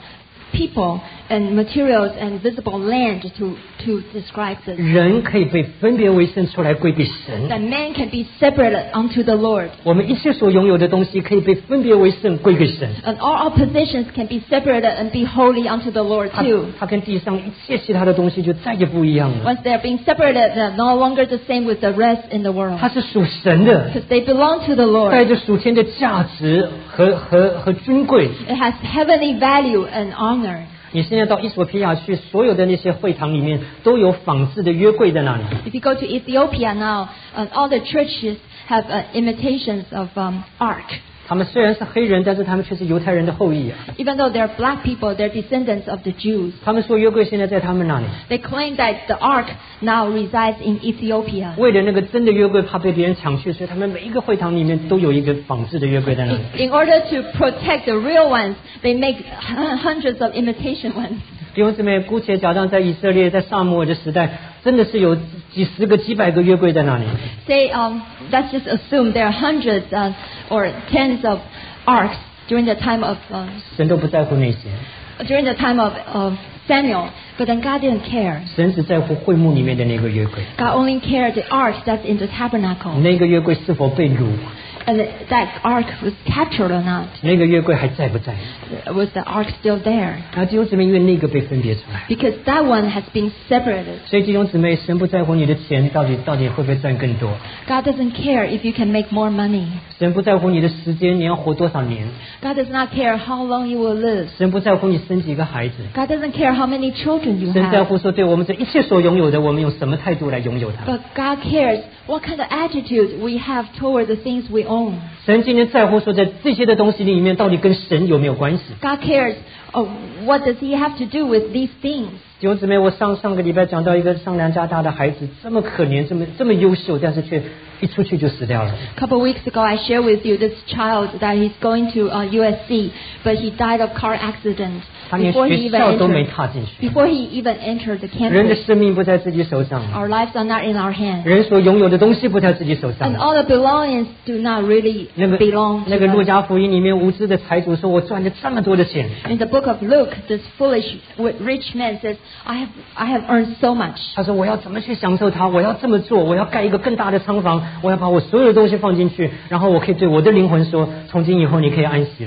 people and materials and visible land to describe this. 人可以被分别为圣出来归给神， That man can be separated unto the Lord. 我们一切所拥有的东西可以被分别为圣归给神。 And all our possessions can be separated and be holy unto the Lord too. 它跟地上一切其他的东西就再也不一样了。 Once they're being separated, they're no longer the same with the rest in the world. 它是属神的， Because they belong to the 带 Lord. 着属天的价值和尊贵。 It has heavenly value and honor. 你现在到伊索比亚去，所有的那些会堂里面都有仿制的约柜在那里。 If you go to Ethiopia now, all the churches have imitations of ark. 他们虽然是黑人，但是他们却是犹太人的后裔啊。 Even though they're black people, they're descendants of the Jews. 他们说约柜现在在他们那里， They claim that the ark now resides in Ethiopia. 为了那个真的约柜怕被别人抢去，所以他们每一个会堂里面都有一个仿制的约柜在那里。 In order to protect the real ones, they make hundreds of imitation ones. 弟兄姊妹，姑且假装在以色列在撒母耳的时代，真的是有几十个、几百个约柜在那里。 Say, let's just assume there are hundreds or tens of arks during the time of 神都不在乎那些， Samuel, but then God didn't care. 神只在乎会幕里面的那个约柜， God only cared the ark that's in the tabernacle, 那个约柜是否被掳， and that ark was captured or not. 那个约柜还在不在？ Was the ark still there? 那弟兄姊妹，因为那个被分别出来， Because that one has been separated. 所以弟兄姊妹，神不在乎你的钱到底会不会赚更多， God doesn't care if you can make more money. 神不在乎你的时间你要活多少年， God does not care how long you will live. 神不在乎你生几个孩子， God doesn't care how many children you 神在 have. 乎说对我们这一切所拥有的，我们用什么态度来拥有它。 But God cares what kind of attitude we have toward the things we own. 神今天在乎说，在这些的东西里面，到底跟神有没有关系？ God cares, what does He have to do with these things? 弟兄姊妹，我上个礼拜讲到一个上良加大的孩子，这么可怜，这么优秀，但是却一出去就死掉了。 A couple of weeks ago, I shared with you this child that he's going to USC, but he died of car accident 他连 before 学 he even 校都没 entered. 踏进去。 Before he even entered the 人的 campus, 生命不在自己手上， our lives are not in our hands, 人所拥有的东西不在自己手上 and。all the belongings do not really 那个 belong 那个 to 路 us. 加福音里面无知的财主说：“我赚了这么多的钱。” In the book of Luke, this foolish rich man says, I have earned so much. 他说：“我要怎么去享受它？我要这么做，我要盖一个更大的仓房，我要把我所有的东西放进去，然后我可以对我的灵魂说：从今以后你可以安息了。”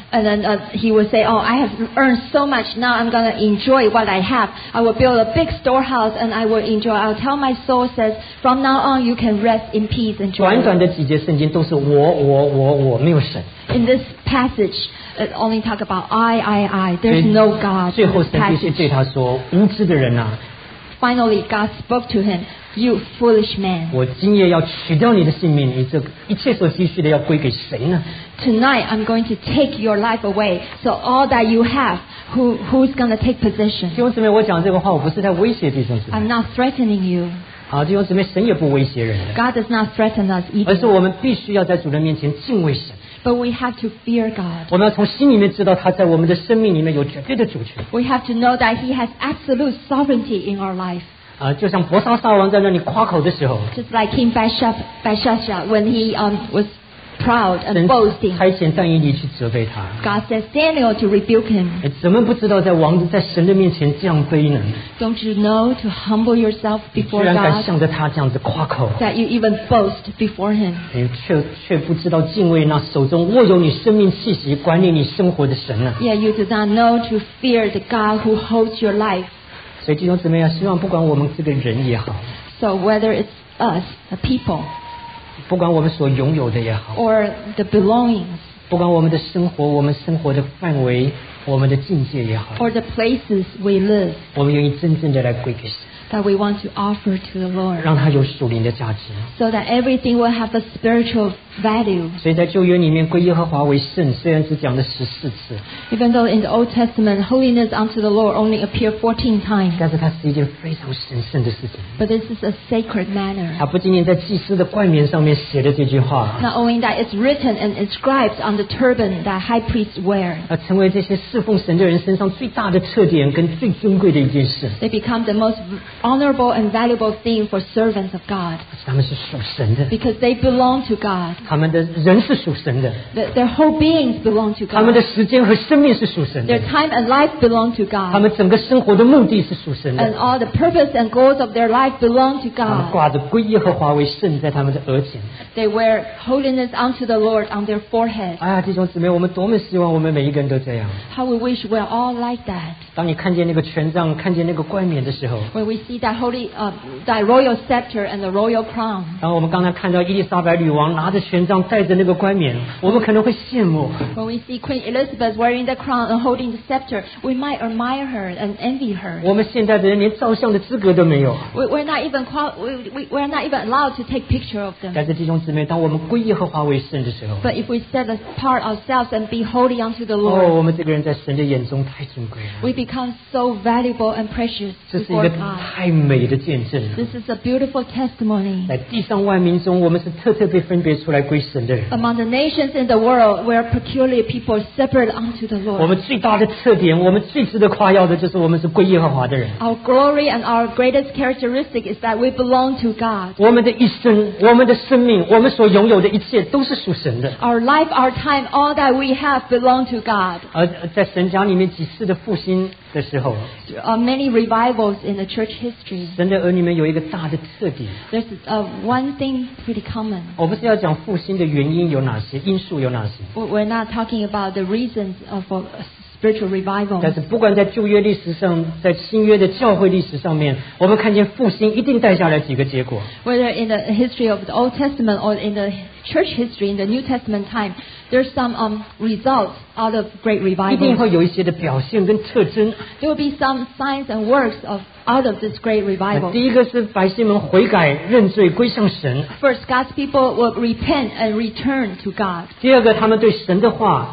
And then he would say, "Oh, I have earned so much. Now I'm going to enjoy what I have. I will build a big storehouse, and I will enjoy. I'll tell my soul says, from now on, you can rest in peace and joy." 短短的几节圣经都是我，没有神。 In this passage, it only talk about I. There's no God. 最 in 后 this 神必须 passage. 对他说：“无知的人啊， Finally, God spoke to him, "You foolish man. 我今夜要取掉你的性命，你这一切所积蓄的要归给谁呢？” Tonight, I'm going to take your life away. So all that you have, who's going to take possession? 弟兄姊妹，我讲这个话，我不是在威胁弟兄姊妹 I'm not threatening you. 啊，弟兄姊妹，神也不威胁人的， God does not threaten us 而是 either. 我们必须要在主人面前敬畏神。 But we have to fear God. 我们要从心里面知道他在我们的生命里面有绝对的主权 We have to know that He has absolute sovereignty in our life. 啊，就像伯沙撒王在那里夸口的时候， Just like King Bathsheba, when he was proud 神 and boasting, 差遣但以理去责备他。 God says Daniel to rebuke him. 怎么不知道在神的面前这样卑呢？ Don't you know to humble yourself 居 before 然敢 God, 向着他这样子夸口， that you even boast before Him? 你却不知道敬畏那手中握有你生命气息、管理你生活的神呢？ Yeah, you do not know to fear the God who holds your life. 所以弟兄姊妹啊，希望不管我们这个人也好， So whether it's us, the people, 不管我们所拥有的也好， or the belongings, 不管我们的生活、我们生活的范围、我们的境界也好， or the places we live, 我们愿意真正的来归给神， that we want to offer to the Lord, 让它有属灵的价值。 so that everything will have a spiritual value. 所以在旧约里面归耶和华为圣，虽然只讲了14次， Even though in the Old Testament, holiness unto the Lord only appeared 14 times, 但是它是一件非常神圣的事情。 but this is a sacred manner. 它不仅仅在祭司的冠冕上面写的这句话， Not only that, it's written and inscribed on the turban that high priests wear. 成为这些侍奉神的人身上最大的特点跟最尊贵的一件事。 They become the most honorable and valuable thing for servants of God, 他们是属神的， because they belong to God. 他们的人是属神的， Their whole beings belong to 他们 God. 的时间和生命是属神 Their 的， time and life belong to 他 God. 们整个生活的目的是属神 And 的。 all the purpose and goals of their life belong to 他们 God. 挂着归耶和华为圣在他们的额前。 They wear holiness unto the Lord on their forehead. 哎呀，弟兄姊妹，我们多么希望我们每一个人都这样。 How we wish we're all like that. 当你看见那个权杖，看见那个冠冕的时候， When we see that that royal scepter and the royal crown. 然后我们刚才看到伊丽莎白女王拿着权杖，带着那个冠冕，我们可能会羡慕。 When we see Queen Elizabeth wearing the crown and holding the scepter, we might admire her and envy her. 我们现在的人连照相的资格都没有。 We're not even we're not even allowed to take picture of them. 但是弟兄姊妹，当我们归耶和华为圣的时候， But if we set apart ourselves and be holy unto the 哦， Lord, 我们这个人在神的眼中太尊贵了。 we become so valuable and precious 这是一 before 个 God. 太美的见证了。 This is a beautiful testimony. 在地上万民中，我们是特被分别出来归神的人。 Among the nations in the world, we are peculiar people separate unto the 我 Lord. 们最大的特点，我们最值得夸耀的，就是我们是归耶和华的人。 Our glory and our greatest characteristic is that we belong to God. 我们的一生，我们的生命，我们所拥有的一切，都是属神的。 Our life, our time, all that we have belong to God. 而在神家里面几次的复兴的时候， There are many revivals in the church history. 神的儿女们有一个大的特点。 There's one thing pretty common. 我不是要讲复兴的原因有哪些，因素有哪些。 We're not talking about the reasons of spiritual revival. 但是不管在旧约历史上，在新约的教会历史上面，我们看见复兴一定带下来几个结果。 Whether in the history of the Old Testament or in the church history in the New Testament time, there's some results out of great 一定 revival. 会有一些的表现跟特征。 There will be some signs and works out of this great revival. 第一个是百姓们悔改认罪归向神。 First, God's people will repent and return to God. 第二个，他们对神的话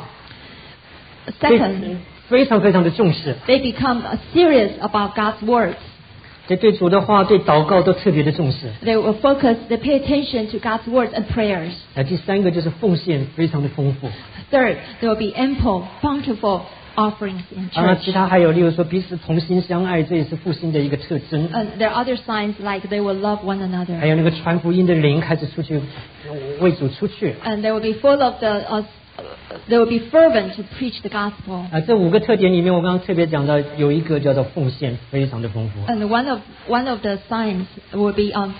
Second, 非常非常的重视， they become serious about God's words. 对主的话、对祷告都特别的重视。 They will focus, they pay attention to God's words and prayers. 第三个就是奉献非常的丰富。 Third, there will be ample, bountiful offerings in 当然， church. 其他还有，例如说彼此同心相爱，这也是复兴的一个特征。 There are other signs like they will love one 还 another. 有那个传福音的灵开始出去为主出去。 And they will be full of they will be fervent to preach the gospel. 这5个特点里面，我刚刚特别讲到有一个叫做奉献，非常的丰富。 And one of the signs will be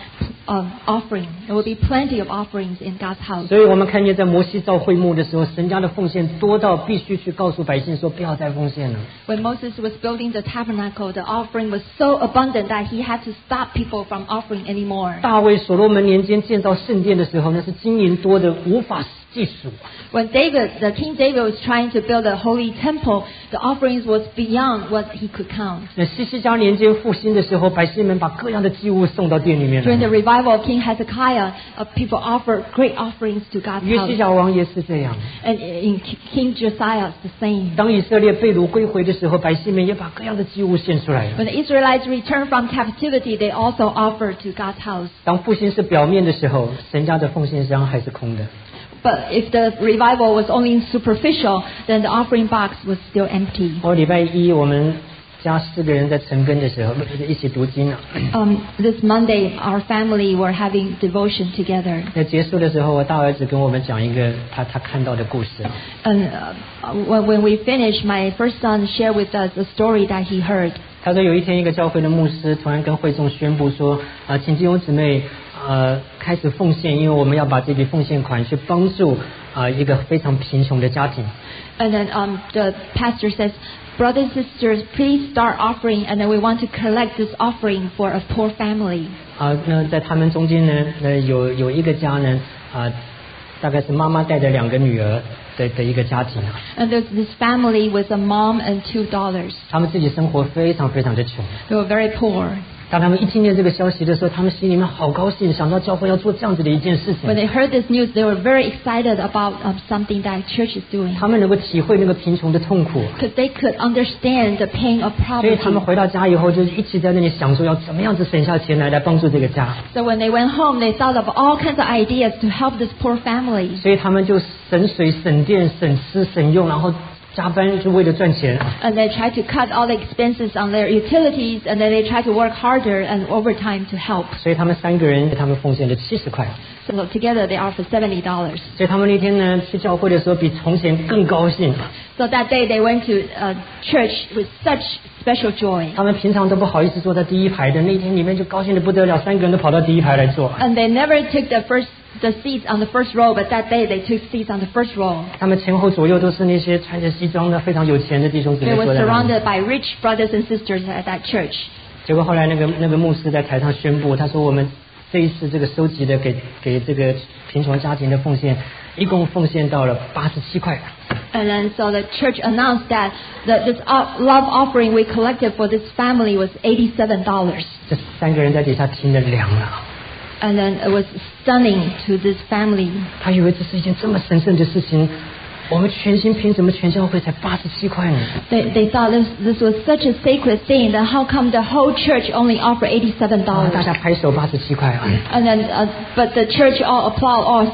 offering. There will be plenty of offerings in God's house. 所以我们看见在摩西造会幕的时候，神家的奉献多到必须去告诉百姓说不要再奉献了。 When Moses was building the tabernacle, the offering was so abundant that he had to stop people from offering anymore. 大卫所罗门年间建造圣殿的时候，那是金银多的无法计数。 When King David was trying to build a holy temple, the offerings was beyond what he could count. 那西西家年间复兴的时候，百姓们把各样的祭物送到殿里面 During 来。 the revival of King Hezekiah, people offered great offerings to God's 约西 house. 家王也是这样。 And in King Josiah, it's the same. 当以色列被掳归回的时候，百姓们也把各样的祭物献出来了。 When the Israelites returned from captivity, they also offered to God's house. 当复兴是表面的时候，神家的奉献箱还是空的。 But if the revival was only superficial, then the offering box was still empty. 礼拜一我们家4个人在晨更的时候，一起读经啊。 This Monday, our family were having devotion together. 在结束的时候，我大儿子跟我们讲一个他看到的故事。 And when we finished, my first son shared with us a story that he heard. 他说有一天，一个教会的牧师突然跟会众宣布说，请弟兄姊妹开始奉献，因为我们要把这笔奉献款去帮助一个非常贫穷的家庭。 And then the pastor says, "Brothers and sisters, please start offering, and then we want to collect this offering for a poor family." 那在他们中间呢，有一个家呢，大概是妈妈带着2个女儿的一个家庭。 And there's this family with a mom and 2 daughters. 他们自己生活非常非常的穷。 They were very poor. 当他们一听见这个消息的时候，他们心里面好高兴，想到教会要做这样子的一件事 When 情。 they heard this news, they were very excited about something that church is doing. 他们能够体会那个贫穷的痛苦， Because they could understand the pain of 所以他们 poverty. 回到家以后，就一起在那里想说要怎么样子省下钱来帮助这个家。 So when they went home, they thought of all kinds of ideas to help this poor family. 所以他们就省水、省电、省吃、省用，然后加班就为了赚钱。 And they tried to cut all the expenses on their utilities, and then they tried to work harder and overtime to help. 所以他们3个人，他们奉献了70块。 So together they offered $70. 所以他们那天呢去教会的时候，比从前更高兴。 So that day they went to church with such special joy. 他们平常都不好意思坐在第一排的，那天里面就高兴得不得了，3个人都跑到第一排来坐。 And they never took the seats on the first row, but that day they took seats on the first row. 他们前后左右都是那些穿着西装的非常有钱的弟兄姊 They 妹 were 坐在那里。 surrounded by rich brothers and sisters at that church. 结果后来那个牧师在台上宣布，他说我们这一次这个收集的给这个贫穷家庭的奉献，一共奉献到了87块。 And then so the church announced that this love offering we collected for this family was $87. 这3个人在底下听得凉了， And then it was stunning to this family. 他以为这是一件这么神圣的事情，我们全心凭什么全教会才87块呢？ They thought this was such a sacred thing, then how come the whole church only offered $87? 大家拍手87块啊！ And then, but the church all applaud,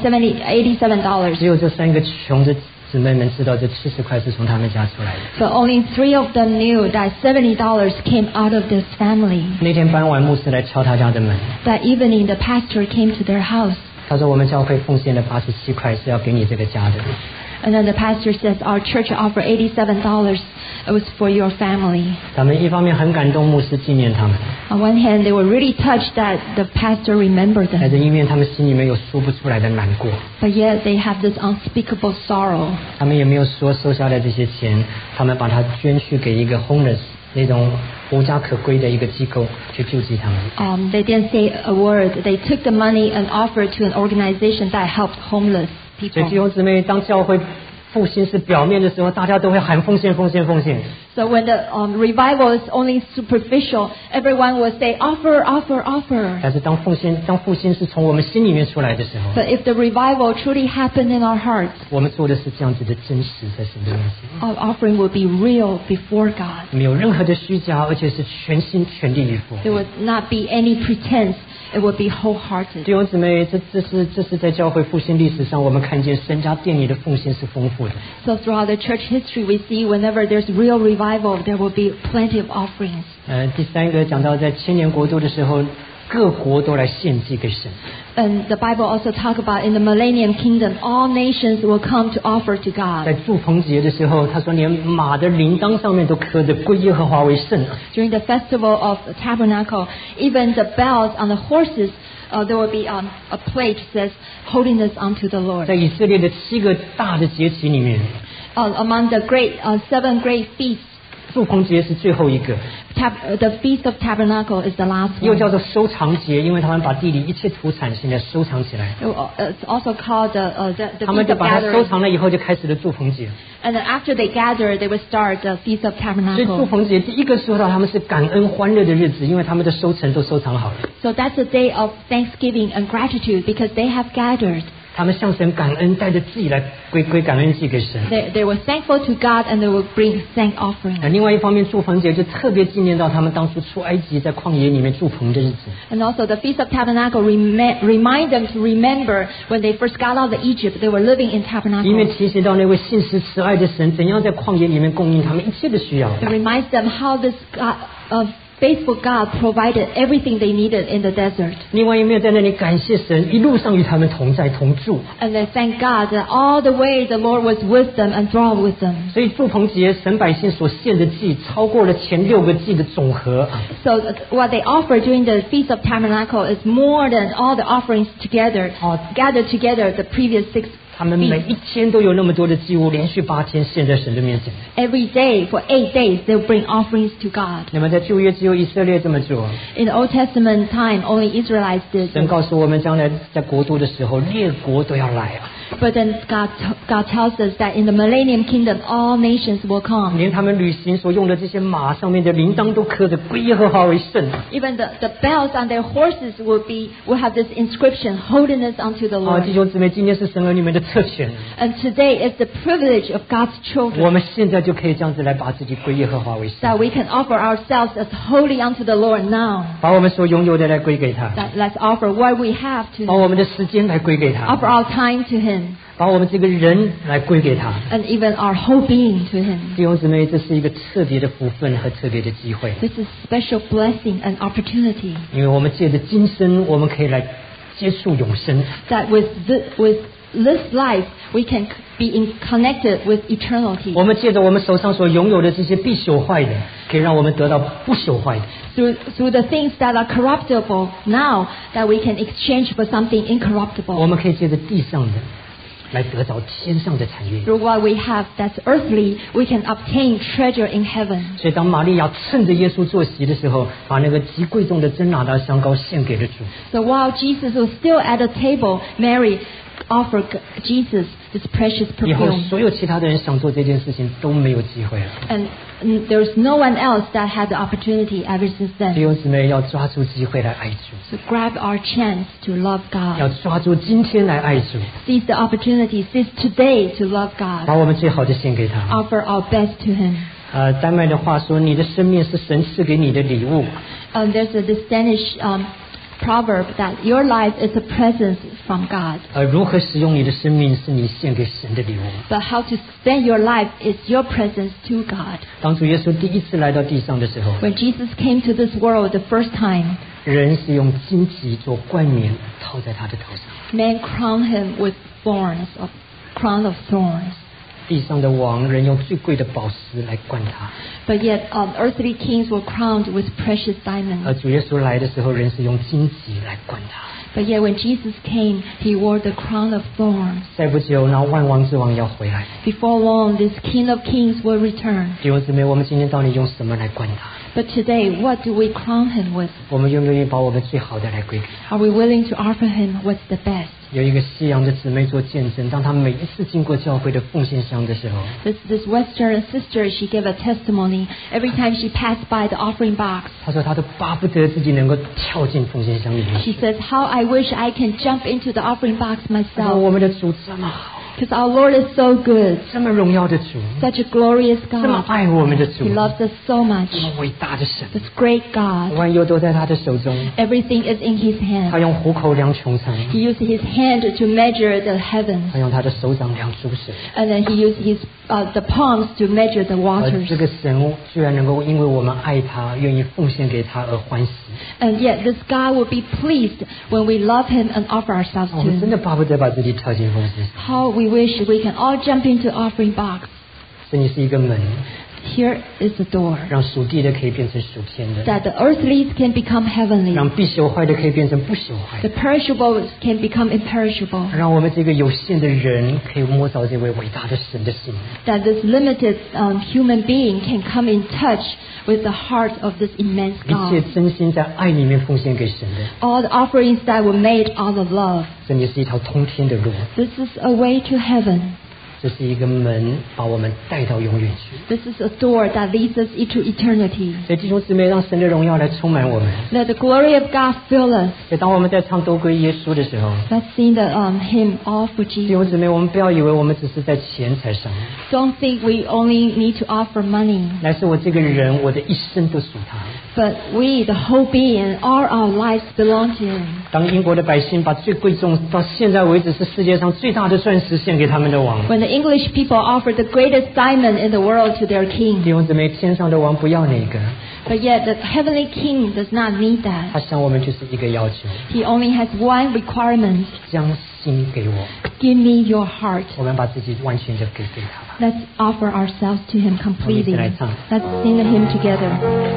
$87. 只有这3个穷的姊妹们知道这70块是从他们家出来的。 But only 3 of them knew that $70 came out of this family. 那天傍晚，牧师来敲他家的门， That evening, the pastor came to their house. 他说我们教会奉献了87块是要给你这个家的。 And then the pastor says, our church offered $87. It was for your family. 他们一方面很感动，牧师纪念他们； On one hand, they were really touched that the pastor remembered 但 them. 是因为他们心里面有说不出来的难过， But yet they have this unspeakable sorrow. 他们也没有说收下来这些钱，他们把它捐去给一个 homeless 那种无家可归的一个机构去救济他们。 They didn't say a word. They took the money and offered to an organization that helped homeless 所以弟 people. 兄姊妹，当教会复兴是表面的时候，大家都会喊奉献、奉献、奉献。 So when the revival is only superficial, everyone will say, offer, offer, offer. 但是当复兴是从我们心里面出来的时候， But if the revival truly happened in our hearts, 我们做的是这样子的真实，在神的面前， our offering will be real before God. 没有任何的虚假，而且是全心全力以赴。 There would not be any pretense. It would be wholehearted. 弟兄姊妹，这是在教会复兴历史上，我们看见神家殿里的奉献是丰富的。 So throughout the church history, we see whenever there's real revival, there will be plenty of offerings. 第3个讲到在千年国度的时候， 各国都来献祭给神。 And the Bible also talk about in the millennium kingdom, all nations will come to offer to 在 God. 祝棚节的时候，他说连马的铃铛上面都刻着归耶和华为圣。 During the festival of the tabernacle, even the bells on the horses, there will be a plate says, holiness unto the Lord. 在以色列的7个大的节期里面， Among the seven great feasts, 祝棚节是最后一个， the Feast of Tabernacle is the last 又 one. 叫做收藏节，因为他们把地里一切土产现在收藏起来， It's also called the 他们 Feast 就 of 把它收 Gathering. 藏了以后，就开始了祝棚节。 And then after they gather, they will start the Feast of 所以祝 Tabernacle. 棚节第一个说到他们是感恩欢乐的日子，因为他们的收成都收藏好了， So that's a day of thanksgiving and gratitude because they have gathered. 他们向神感恩，带着自己来归感恩祭给神。 They were thankful to God and they will bring thank offering. 另外一方面，祝棚节就特别纪念到他们当初出埃及在旷野里面祝棚的日子。 And also the Feast of Tabernacle remind them to remember when they first got out of Egypt, they were living in 因为 tabernacle. 提醒到那位信实慈爱的神，怎样在旷野里面供应他们一切的需要。 It reminds them how this faithful God provided everything they needed in the desert. 另外一面在那里感谢神，一路上与他们同在同住。 And they thank God that all the way the Lord was with them and dwelt with them. 所以祝棚节神百姓所献的祭，超过了前6个祭的总和。 So what they offer during the Feast of Tabernacle is more than all the offerings together, gathered together the previous 6 他们每一天都有那么多的祭物，连续8天献在神的面前。 Every day for 8 days they'll bring offerings to God. 那么在旧约只有以色列这么做。 In the Old Testament time, only Israelites did 神 this. 告诉我们，将来在国度的时候，列国都要来啊， But then God tells us that in the millennium kingdom, all nations will come. 连他们旅行所用的这些马上面的铃铛都刻着归耶和华为圣。 Even the bells on their horses will have this inscription, holiness unto the 弟 Lord. 兄姊妹，今天是神儿女们的特权， And today is the privilege of God's 我 children 们现在就可以这样子来把自己归耶和华为圣， that we can offer ourselves as holy unto the Lord now. 把我们所拥有的来归给他， That let's offer what we have to 把 Him. 我们的时间来归给他， Offer our time to Him 把我们这个人来归给他。 and even our whole being to Him. 弟兄姊妹，这是一个特别的福分和特别的机会， This is special blessing and opportunity 因为我们借着今生，我们可以来接触永生。 that with this life we can be connected with eternity. 我们借着我们手上所拥有的这些必朽坏的，可以让我们得到不朽坏的。 Through the things that are corruptible now, that we can exchange for something 我 incorruptible. 们可以借着地上的来得着天上的产业。 Through what we have that's earthly, we can obtain treasure in heaven. 所以当玛利亚趁着耶稣坐席的时候，把那个极贵重的真拿达香膏献给了主。 So while Jesus was still at the table, Mary offered Jesus this precious 以后 perfume. 所有其他的人想做这件事情都没有机会了。 And there's no one else that had the opportunity ever since 弟 then. 兄姊妹要抓住机会来爱主， So grab our chance to love 要 God. 抓住今天来爱主， Seize the opportunity, seize today to love 把 God. 我们最好的献给他。 Offer our best to Him. 丹麦的话说，你的生命是神赐给你的礼物。 There's this Danish proverb that your life is a present from God. 如何使用你的生命是你献给神的礼物。 But how to spend your life is your presence to God. 当主耶稣第一次来到地上的时候， When Jesus came to this world the first time, 人是用荆棘做冠冕套在他的头上， man crowned him with thorns, a crown of thorns. 地上的王人用最贵的宝石来冠他， But yet earthly kings were crowned with precious diamonds. 主耶稣来的时候，人是用荆棘来冠他。 But yet when Jesus came, he wore the crown of thorns. 再不久，那万王之王要回来。 Before long, this King of Kings will return. 弟兄姊妹，我们今天到底用什么来冠他？ But today, what do we crown him with? 我们愿不愿意把我们最好的来归给他？ Are we willing to offer him what's the best? 有一个西洋的姊妹做见证，当她每一次经过教会的奉献箱的时候， This Western sister, she gave a testimony every time she passed by the offering box. 她说她都巴不得自己能够跳进奉献箱里面 She 去。 says, how I wish I can jump into the offering box 她说 myself. 我们的主这么好， Because our Lord is so good, 这么荣耀的主， such a glorious 这么 God. 爱我们的主， He loves us so much. 这么伟大的神， This great God. 万有都在他的手中。 Everything is in His 他 hand. 用虎口量穹苍， He used His hand to measure the heavens. 他用他的手掌量诸神。 And then He used His the palms to measure the 而 waters. 这个神居然能够因为我们爱他，愿意奉献给他而欢喜。 And yet this God will be pleased when we love Him and offer ourselves 我 to 们真 Him. 的巴不得把自己跳进奉献。 How we wish we can all jump into offering box. 这里是一个门， Here is the door. 让属地的可以变成属天的， That the earthly can become heavenly. 让必朽坏的可以变成不朽坏 The 的， perishables can become imperishable. 让我们这个有限的人可以摸着这位伟大的神的心。 That this limited human being can come in touch with the heart of this immense 一切 God. 真心在爱里面奉献给神的， All the offerings that were made out of love. 这里是一条通天的路， This is a way to heaven. 这是一个门，把我们带到永远去。 This is a door that leads us into eternity. 所以弟兄姊妹，让神的荣耀来充满我们。 Let the glory of God fill us. 所以当我们在唱都归耶稣的时候， Let's sing the hymn All for 弟 Jesus. 兄姊妹，我们不要以为我们只是在钱财上， Don't think we only need to offer money, 乃是我这个人，我的一生都属他。 but we, the whole being, all our lives belong to Him. 当英国的百姓把最贵重到现在为止是世界上最大的钻石献给他们的王， When the English people offered the greatest diamond in the world to their 弟 king, 兄姊妹，天上的王不要那个， but yet the heavenly king does not need that. 他向我们就是一个要求： He only has one requirement. 将心给我。 Give me your heart. 我们把自己完全的给他吧。 Let's offer ourselves to Him completely. 我们一起来唱。 Let's sing the hymn together.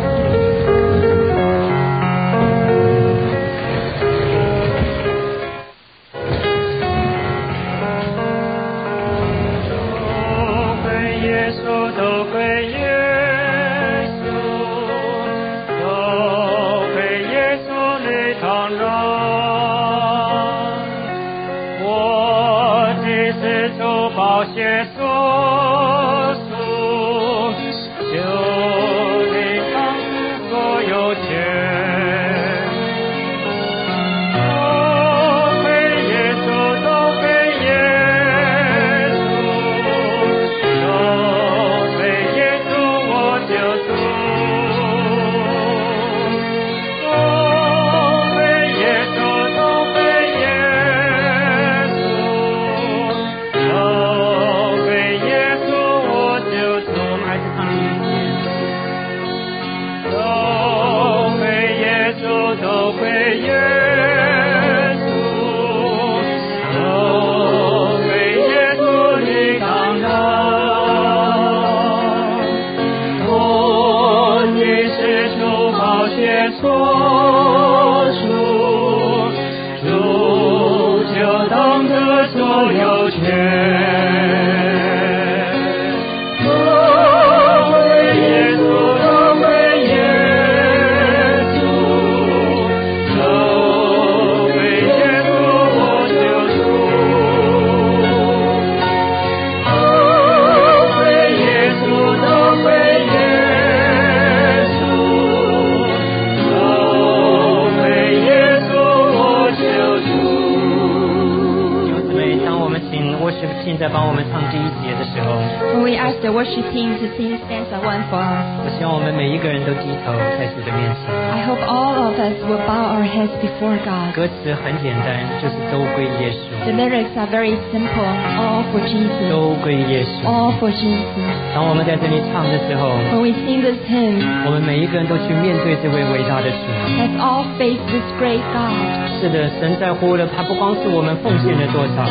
在帮我们唱第一节的时候， When we ask the worship team to sing stanza 1 for us, 我希望我们每一个人都低头在主的面前。 I hope all of us will bow our heads before God. 歌词很简单，就是都归耶稣， The lyrics are very simple. All for Jesus. 都归耶稣。 All for Jesus. 当我们在这里唱的时候， When we sing this hymn, 我们每一个人都去面对这位伟大的主。 let's all face this great God. 是的，神在乎的，他不光是我们奉献了多少，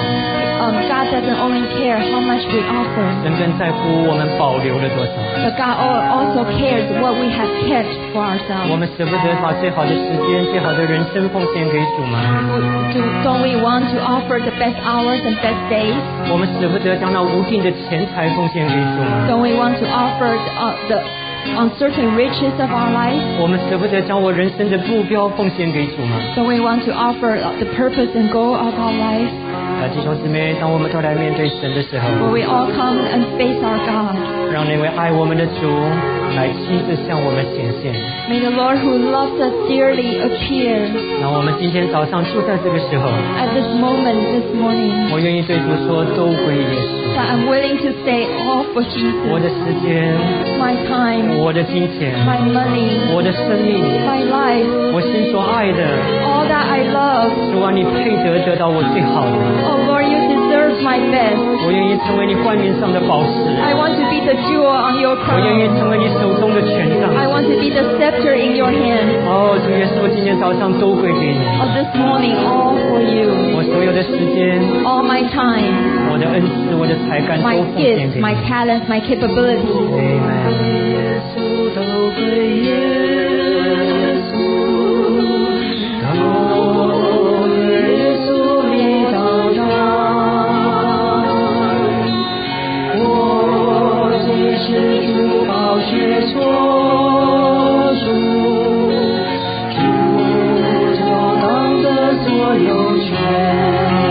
God doesn't only care how much we offer, 神更在乎我们保留了多少。 but God also cares what we have kept for 我 ourselves. 们舍不得把最好的时间、最好的人生奉献给主吗？ Don't we want to offer the best hours and best days? 我们舍不得将那无尽的钱财奉献给主吗？ Don't we want to offer the uncertain riches of our life? 我们舍不得将我人生的目标奉献给主吗？ Don't we want to offer the purpose and goal of our life? 弟兄姊妹，当我们都来面对神的时候， Will we all come and face our God? 让那位爱我们的主来亲自向我们显现。 May the Lord who loves us dearly appear 那我们今天早上就在这个时候， at this moment, this morning. 我愿意对主说，都归耶稣。 That I'm willing to say all for 我的 Jesus. 时间， My time, 我的金钱， my money, 我的生命， my life, 我心所爱的， all that I love. 主啊，你配得得到我最好的。 Oh Lord, you deserve deserve my best. 我愿意成为你冠冕上的宝石， I want to be the jewel on your 我愿意 crown. 成为你手中的权杖。 I want to be the scepter in your hand. 哦，主耶稣，今天早上都归给你， Oh, this morning, all for you. 我所有的时间， All my time, 我的恩赐，我的才干都 my 奉献 gifts, 给 my 你。 talents, my capabilities. Amen。 都归耶稣，都耶稣你当然，我最是主宝血所属，主就当得所有权。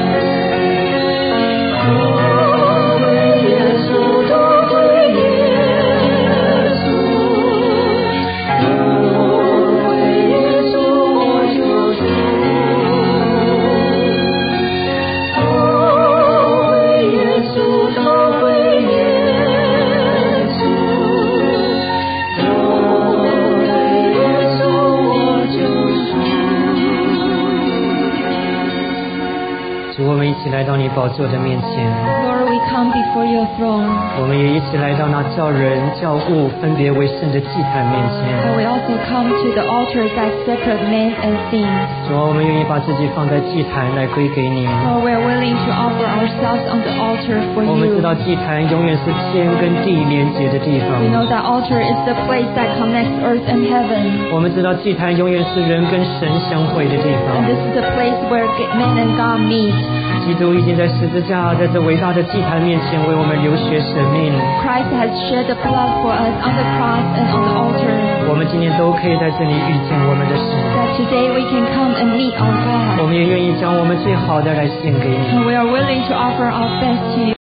主，我们一起来到你宝座的面前， Lord, we come before your throne. 我们也一起来到那叫人叫物分别为圣的祭坛面 And 前。 we also come to the altar that separate men and things. 主啊，我们愿意把自己放在祭坛来归给你。 Lord, we are willing to offer ourselves on the altar for 我们知 you. 道祭坛永远是天跟地连接的地方。 We know that altar is the place that connects earth and heaven. 我们知道祭坛永远是人跟神相会的地方 And。this is the place where man and God meet. 基督已经在十字架，在这伟大的祭坛面前为我们流血舍命。 Christ has shed the blood for us on the cross and on the altar. 我们今天都可以在这里遇见我们的神。 That today we can come and meet our 我 God. 们也愿意将我们最好的来献给你。 And we are willing to offer our best to you.